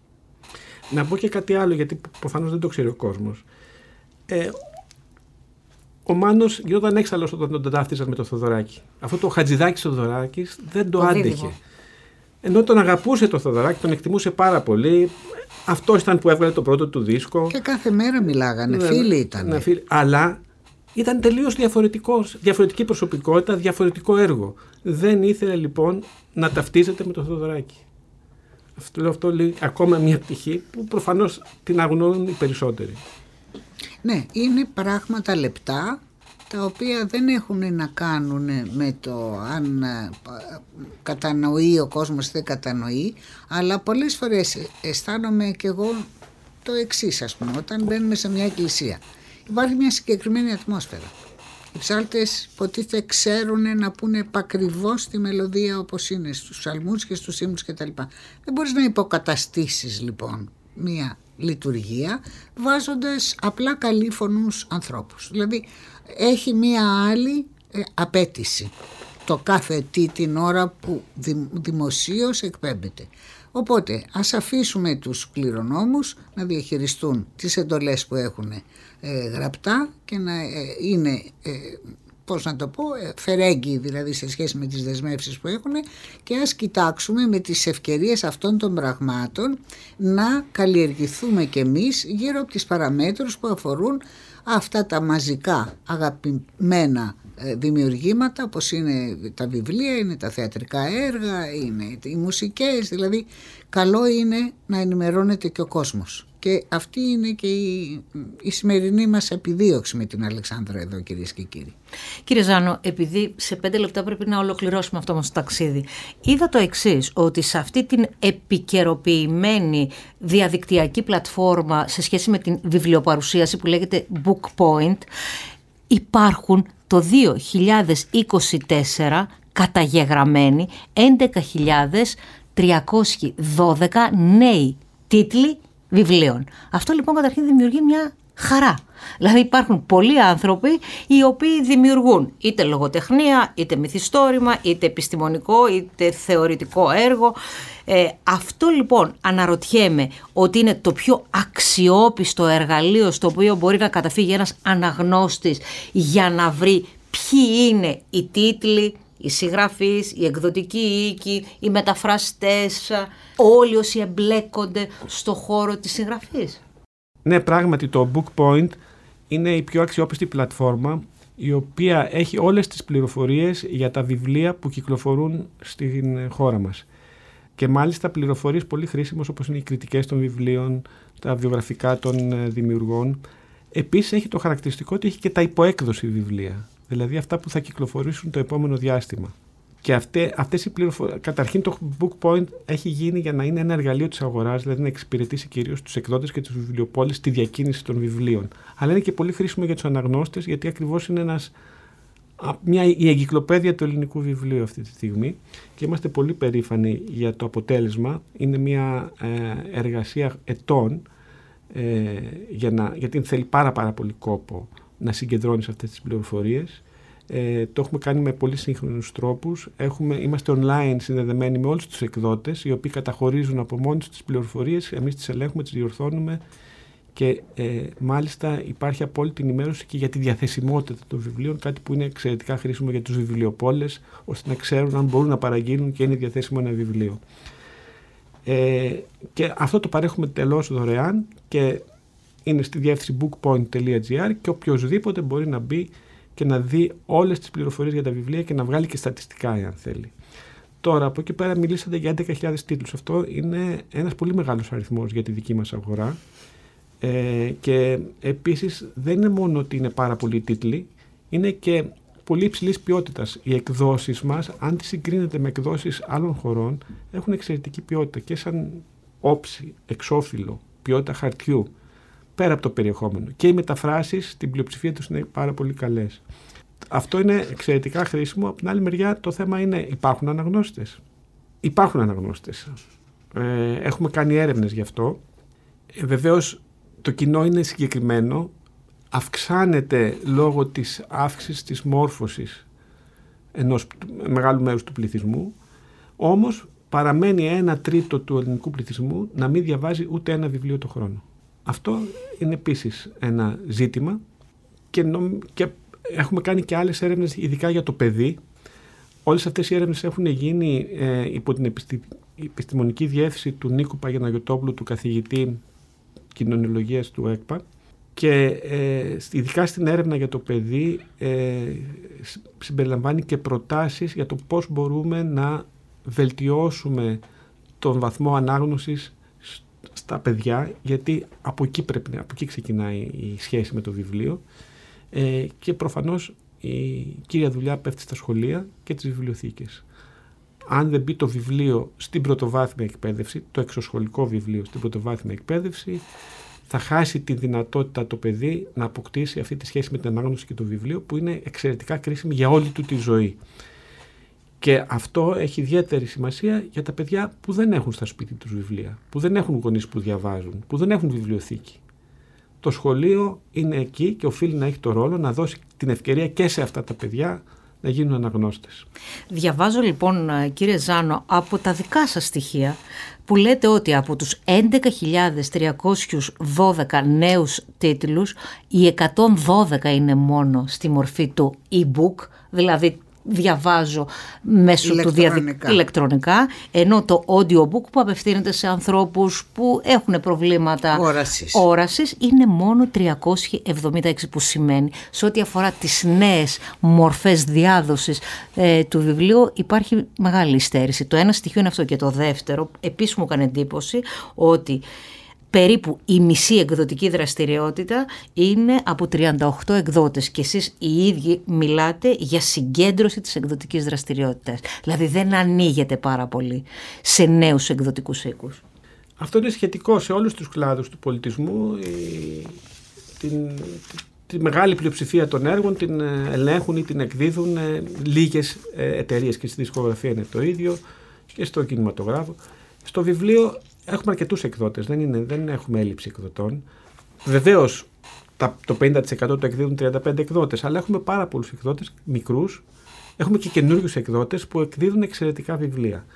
Να πω και κάτι άλλο, γιατί προφανώς δεν το ξέρει ο κόσμος. Ε, ο Μάνος γινόταν έξαλλος όταν τον ταύτιζαν με το Θοδωράκη. Αυτό το Χατζηδάκης Θοδωράκης δεν το, το άντεχε. Δίδυμο. Ενώ τον αγαπούσε το Θοδωράκη, τον εκτιμούσε πάρα πολύ. Αυτό ήταν που έβγαλε το πρώτο του δίσκο. Και κάθε μέρα μιλάγανε, ναι, φίλοι ήταν. Ναι, φίλοι. Αλλά ήταν τελείως διαφορετικός, διαφορετική προσωπικότητα, διαφορετικό έργο. Δεν ήθελε λοιπόν να ταυτίζεται με το Θοδωράκη. Αυτό, αυτό λέει ακόμα μια πτυχή που προφανώς την αγνοούν οι περισσότεροι. Ναι, είναι πράγματα λεπτά, τα οποία δεν έχουν να κάνουν με το αν κατανοεί ο κόσμος, δεν κατανοεί, αλλά πολλές φορές αισθάνομαι και εγώ το εξής, ας πούμε, όταν μπαίνουμε σε μια εκκλησία. Υπάρχει μια συγκεκριμένη ατμόσφαιρα. Οι ψάλτες υποτίθεται ξέρουν να πούνε επακριβώς τη μελωδία όπως είναι στους ψαλμούς και στους ύμνους κτλ. Δεν μπορείς να υποκαταστήσεις λοιπόν μια λειτουργία βάζοντας απλά καλήφωνους ανθρώπους. Δηλαδή έχει μια άλλη ε, απέτηση το κάθε τι την ώρα που δη, δημοσίως εκπέμπεται. Οπότε ας αφήσουμε τους κληρονόμους να διαχειριστούν τις εντολές που έχουν ε, γραπτά και να ε, είναι, ε, πώς να το πω, ε, φερέγγοι δηλαδή σε σχέση με τις δεσμεύσεις που έχουν, και ας κοιτάξουμε με τις ευκαιρίες αυτών των πραγμάτων να καλλιεργηθούμε κι εμείς γύρω από τις παραμέτρους που αφορούν αυτά τα μαζικά αγαπημένα δημιουργήματα, όπως είναι τα βιβλία, είναι τα θεατρικά έργα, είναι οι μουσικές, δηλαδή καλό είναι να ενημερώνεται και ο κόσμος, και αυτή είναι και η, η σημερινή μας επιδίωξη με την Αλεξάνδρα εδώ, κυρίες και κύριοι. Κύριε Ζάνο, επειδή σε πέντε λεπτά πρέπει να ολοκληρώσουμε αυτό μας το ταξίδι, είδα το εξής, ότι σε αυτή την επικαιροποιημένη διαδικτυακή πλατφόρμα σε σχέση με την βιβλιοπαρουσίαση που λέγεται Book Point, υπάρχουν το δύο χιλιάδες είκοσι τέσσερα καταγεγραμμένοι έντεκα χιλιάδες τριακόσιοι δώδεκα νέοι τίτλοι βιβλίων. Αυτό λοιπόν καταρχήν δημιουργεί μια χαρά. Δηλαδή υπάρχουν πολλοί άνθρωποι οι οποίοι δημιουργούν είτε λογοτεχνία, είτε μυθιστόρημα, είτε επιστημονικό, είτε θεωρητικό έργο. Ε, αυτό λοιπόν αναρωτιέμαι ότι είναι το πιο αξιόπιστο εργαλείο στο οποίο μπορεί να καταφύγει ένας αναγνώστης για να βρει ποιοι είναι οι τίτλοι, οι συγγραφείς, οι εκδοτικοί οίκοι, οι μεταφραστές, όλοι όσοι εμπλέκονται στο χώρο της συγγραφής. Ναι, πράγματι το Book Point είναι η πιο αξιόπιστη πλατφόρμα, η οποία έχει όλες τις πληροφορίες για τα βιβλία που κυκλοφορούν στην χώρα μας. Και μάλιστα πληροφορίες πολύ χρήσιμες, όπως είναι οι κριτικές των βιβλίων, τα βιογραφικά των δημιουργών. Επίσης έχει το χαρακτηριστικό ότι έχει και τα υποέκδοση βιβλία, δηλαδή αυτά που θα κυκλοφορήσουν το επόμενο διάστημα. Και αυτές, αυτές οι πληροφορίες, καταρχήν το Book Point έχει γίνει για να είναι ένα εργαλείο της αγοράς, δηλαδή να εξυπηρετήσει κυρίως τους εκδότες και τους βιβλιοπόλες στη διακίνηση των βιβλίων. Αλλά είναι και πολύ χρήσιμο για τους αναγνώστες, γιατί ακριβώς είναι ένας, μια, η εγκυκλοπαίδεια του ελληνικού βιβλίου αυτή τη στιγμή και είμαστε πολύ περήφανοι για το αποτέλεσμα. Είναι μια ε, εργασία ετών, ε, για να, γιατί θέλει πάρα, πάρα πολύ κόπο να συγκεντρώνεις αυτές τις πληροφορίες. Ε, το έχουμε κάνει με πολύ σύγχρονους τρόπους. Έχουμε, είμαστε online συνδεδεμένοι με όλους τους εκδότες, οι οποίοι καταχωρίζουν από μόνοι τους τις πληροφορίες, εμείς τις ελέγχουμε, τις διορθώνουμε και ε, μάλιστα υπάρχει απόλυτη ενημέρωση και για τη διαθεσιμότητα των βιβλίων, κάτι που είναι εξαιρετικά χρήσιμο για τους βιβλιοπόλες, ώστε να ξέρουν αν μπορούν να παραγγείλουν και είναι διαθέσιμο ένα βιβλίο. Ε, και αυτό το παρέχουμε τελώς δωρεάν και είναι στη διεύθυνση bookpoint τελεία gr και οποιοσδήποτε μπορεί να μπει και να δει όλες τις πληροφορίες για τα βιβλία και να βγάλει και στατιστικά, αν θέλει. Τώρα, από εκεί πέρα μιλήσατε για έντεκα χιλιάδες τίτλους. Αυτό είναι ένας πολύ μεγάλος αριθμός για τη δική μας αγορά. Ε, και επίσης δεν είναι μόνο ότι είναι πάρα πολλοί τίτλοι, είναι και πολύ υψηλής ποιότητας. Οι εκδόσεις μας, αν τις συγκρίνετε με εκδόσεις άλλων χωρών, έχουν εξαιρετική ποιότητα και σαν όψη, εξώφυλλο, ποιότητα χαρτιού, πέρα από το περιεχόμενο. Και οι μεταφράσεις, στην πλειοψηφία τους είναι πάρα πολύ καλές. Αυτό είναι εξαιρετικά χρήσιμο. Από την άλλη μεριά το θέμα είναι, υπάρχουν αναγνώστες. Υπάρχουν αναγνώστες. Ε, έχουμε κάνει έρευνες γι' αυτό. Ε, βεβαίως το κοινό είναι συγκεκριμένο. Αυξάνεται λόγω της αύξησης της μόρφωσης ενός μεγάλου μέρους του πληθυσμού. Όμως παραμένει ένα τρίτο του ελληνικού πληθυσμού να μην διαβάζει ούτε ένα βιβλίο το χρόνο. Αυτό είναι επίσης ένα ζήτημα και, νομ... και έχουμε κάνει και άλλες έρευνες ειδικά για το παιδί. Όλες αυτές οι έρευνες έχουν γίνει ε, υπό την επιστη... επιστημονική διεύθυνση του Νίκου Παγιαναγιωτόπουλου, του καθηγητή κοινωνιολογίας του ΕΚΠΑ και ε, ειδικά στην έρευνα για το παιδί ε, συμπεριλαμβάνει και προτάσεις για το πώς μπορούμε να βελτιώσουμε τον βαθμό ανάγνωσης στα παιδιά, γιατί από εκεί, πρέπει, από εκεί ξεκινάει η σχέση με το βιβλίο ε, και προφανώς η κύρια δουλειά πέφτει στα σχολεία και τις βιβλιοθήκες. Αν δεν μπει το βιβλίο στην πρωτοβάθμια εκπαίδευση, το εξωσχολικό βιβλίο στην πρωτοβάθμια εκπαίδευση, θα χάσει τη δυνατότητα το παιδί να αποκτήσει αυτή τη σχέση με την ανάγνωση και το βιβλίο, που είναι εξαιρετικά κρίσιμη για όλη του τη ζωή. Και αυτό έχει ιδιαίτερη σημασία για τα παιδιά που δεν έχουν στα σπίτι τους βιβλία, που δεν έχουν γονείς που διαβάζουν, που δεν έχουν βιβλιοθήκη. Το σχολείο είναι εκεί και οφείλει να έχει το ρόλο να δώσει την ευκαιρία και σε αυτά τα παιδιά να γίνουν αναγνώστες. Διαβάζω λοιπόν, κύριε Ζάνο, από τα δικά σας στοιχεία που λέτε ότι από τους έντεκα χιλιάδες τριακόσιους δώδεκα νέους τίτλους οι εκατόν δώδεκα είναι μόνο στη μορφή του e-book, δηλαδή διαβάζω μέσω του διαδικτύου ηλεκτρονικά, ενώ το audiobook που απευθύνεται σε ανθρώπους που έχουν προβλήματα όρασης, όρασης είναι μόνο τριακόσιοι εβδομήντα έξι, που σημαίνει σε ό,τι αφορά τις νέες μορφές διάδοσης ε, του βιβλίου υπάρχει μεγάλη υστέρηση. Το ένα στοιχείο είναι αυτό, και το δεύτερο επίσης μου έκανε εντύπωση ότι περίπου η μισή εκδοτική δραστηριότητα είναι από τριάντα οκτώ εκδότες και εσείς οι ίδιοι μιλάτε για συγκέντρωση της εκδοτικής δραστηριότητας. Δηλαδή δεν ανοίγεται πάρα πολύ σε νέους εκδοτικούς οίκους. Αυτό είναι σχετικό σε όλους τους κλάδους του πολιτισμού. Η, την, τη μεγάλη πλειοψηφία των έργων την ελέγχουν ή την εκδίδουν ε, λίγες ε, εταιρείες, και στη δισκογραφία είναι το ίδιο και στο κινηματογράφο. Στο βιβλίο έχουμε αρκετούς εκδότες, δεν, είναι, δεν έχουμε έλλειψη εκδοτών. Βεβαίως το πενήντα τοις εκατό το εκδίδουν τριάντα πέντε εκδότες, αλλά έχουμε πάρα πολλούς εκδότες μικρούς. Έχουμε και καινούριους εκδότες που εκδίδουν εξαιρετικά βιβλία.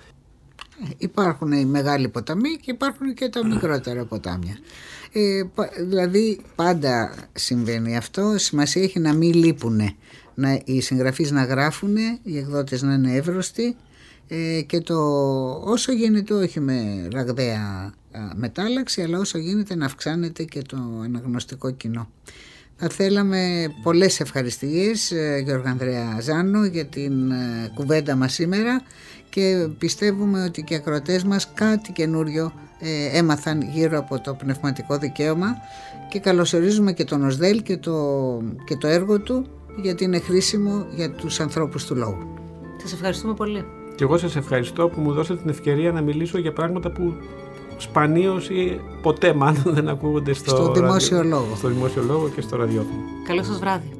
Υπάρχουν οι μεγάλοι ποταμοί και υπάρχουν και τα μικρότερα ποτάμια. Ε, δηλαδή πάντα συμβαίνει αυτό. Σημασία έχει να μην λείπουν, να, οι συγγραφείς να γράφουν, οι εκδότες να είναι εύρωστοι ε, και το όσο γίνεται, όχι με ραγδαία μετάλλαξη, αλλά όσο γίνεται να αυξάνεται και το αναγνωστικό κοινό. Θα θέλαμε πολλές ευχαριστίες, Γιώργο Ανδρέα Ζάνο, για την κουβέντα μας σήμερα, και πιστεύουμε ότι και οι ακροατές μας κάτι καινούριο ε, έμαθαν γύρω από το πνευματικό δικαίωμα, και καλωσορίζουμε και τον ΟΣΔΕΛ και το, και το έργο του, γιατί είναι χρήσιμο για τους ανθρώπους του λόγου. Σας ευχαριστούμε πολύ. Και εγώ σας ευχαριστώ που μου δώσατε την ευκαιρία να μιλήσω για πράγματα που σπανίως ή ποτέ μάλλον δεν ακούγονται στο, στο δημόσιο ραδιο... λόγο. στο δημόσιο λόγο και στο ραδιόφωνο. Καλό σας βράδυ.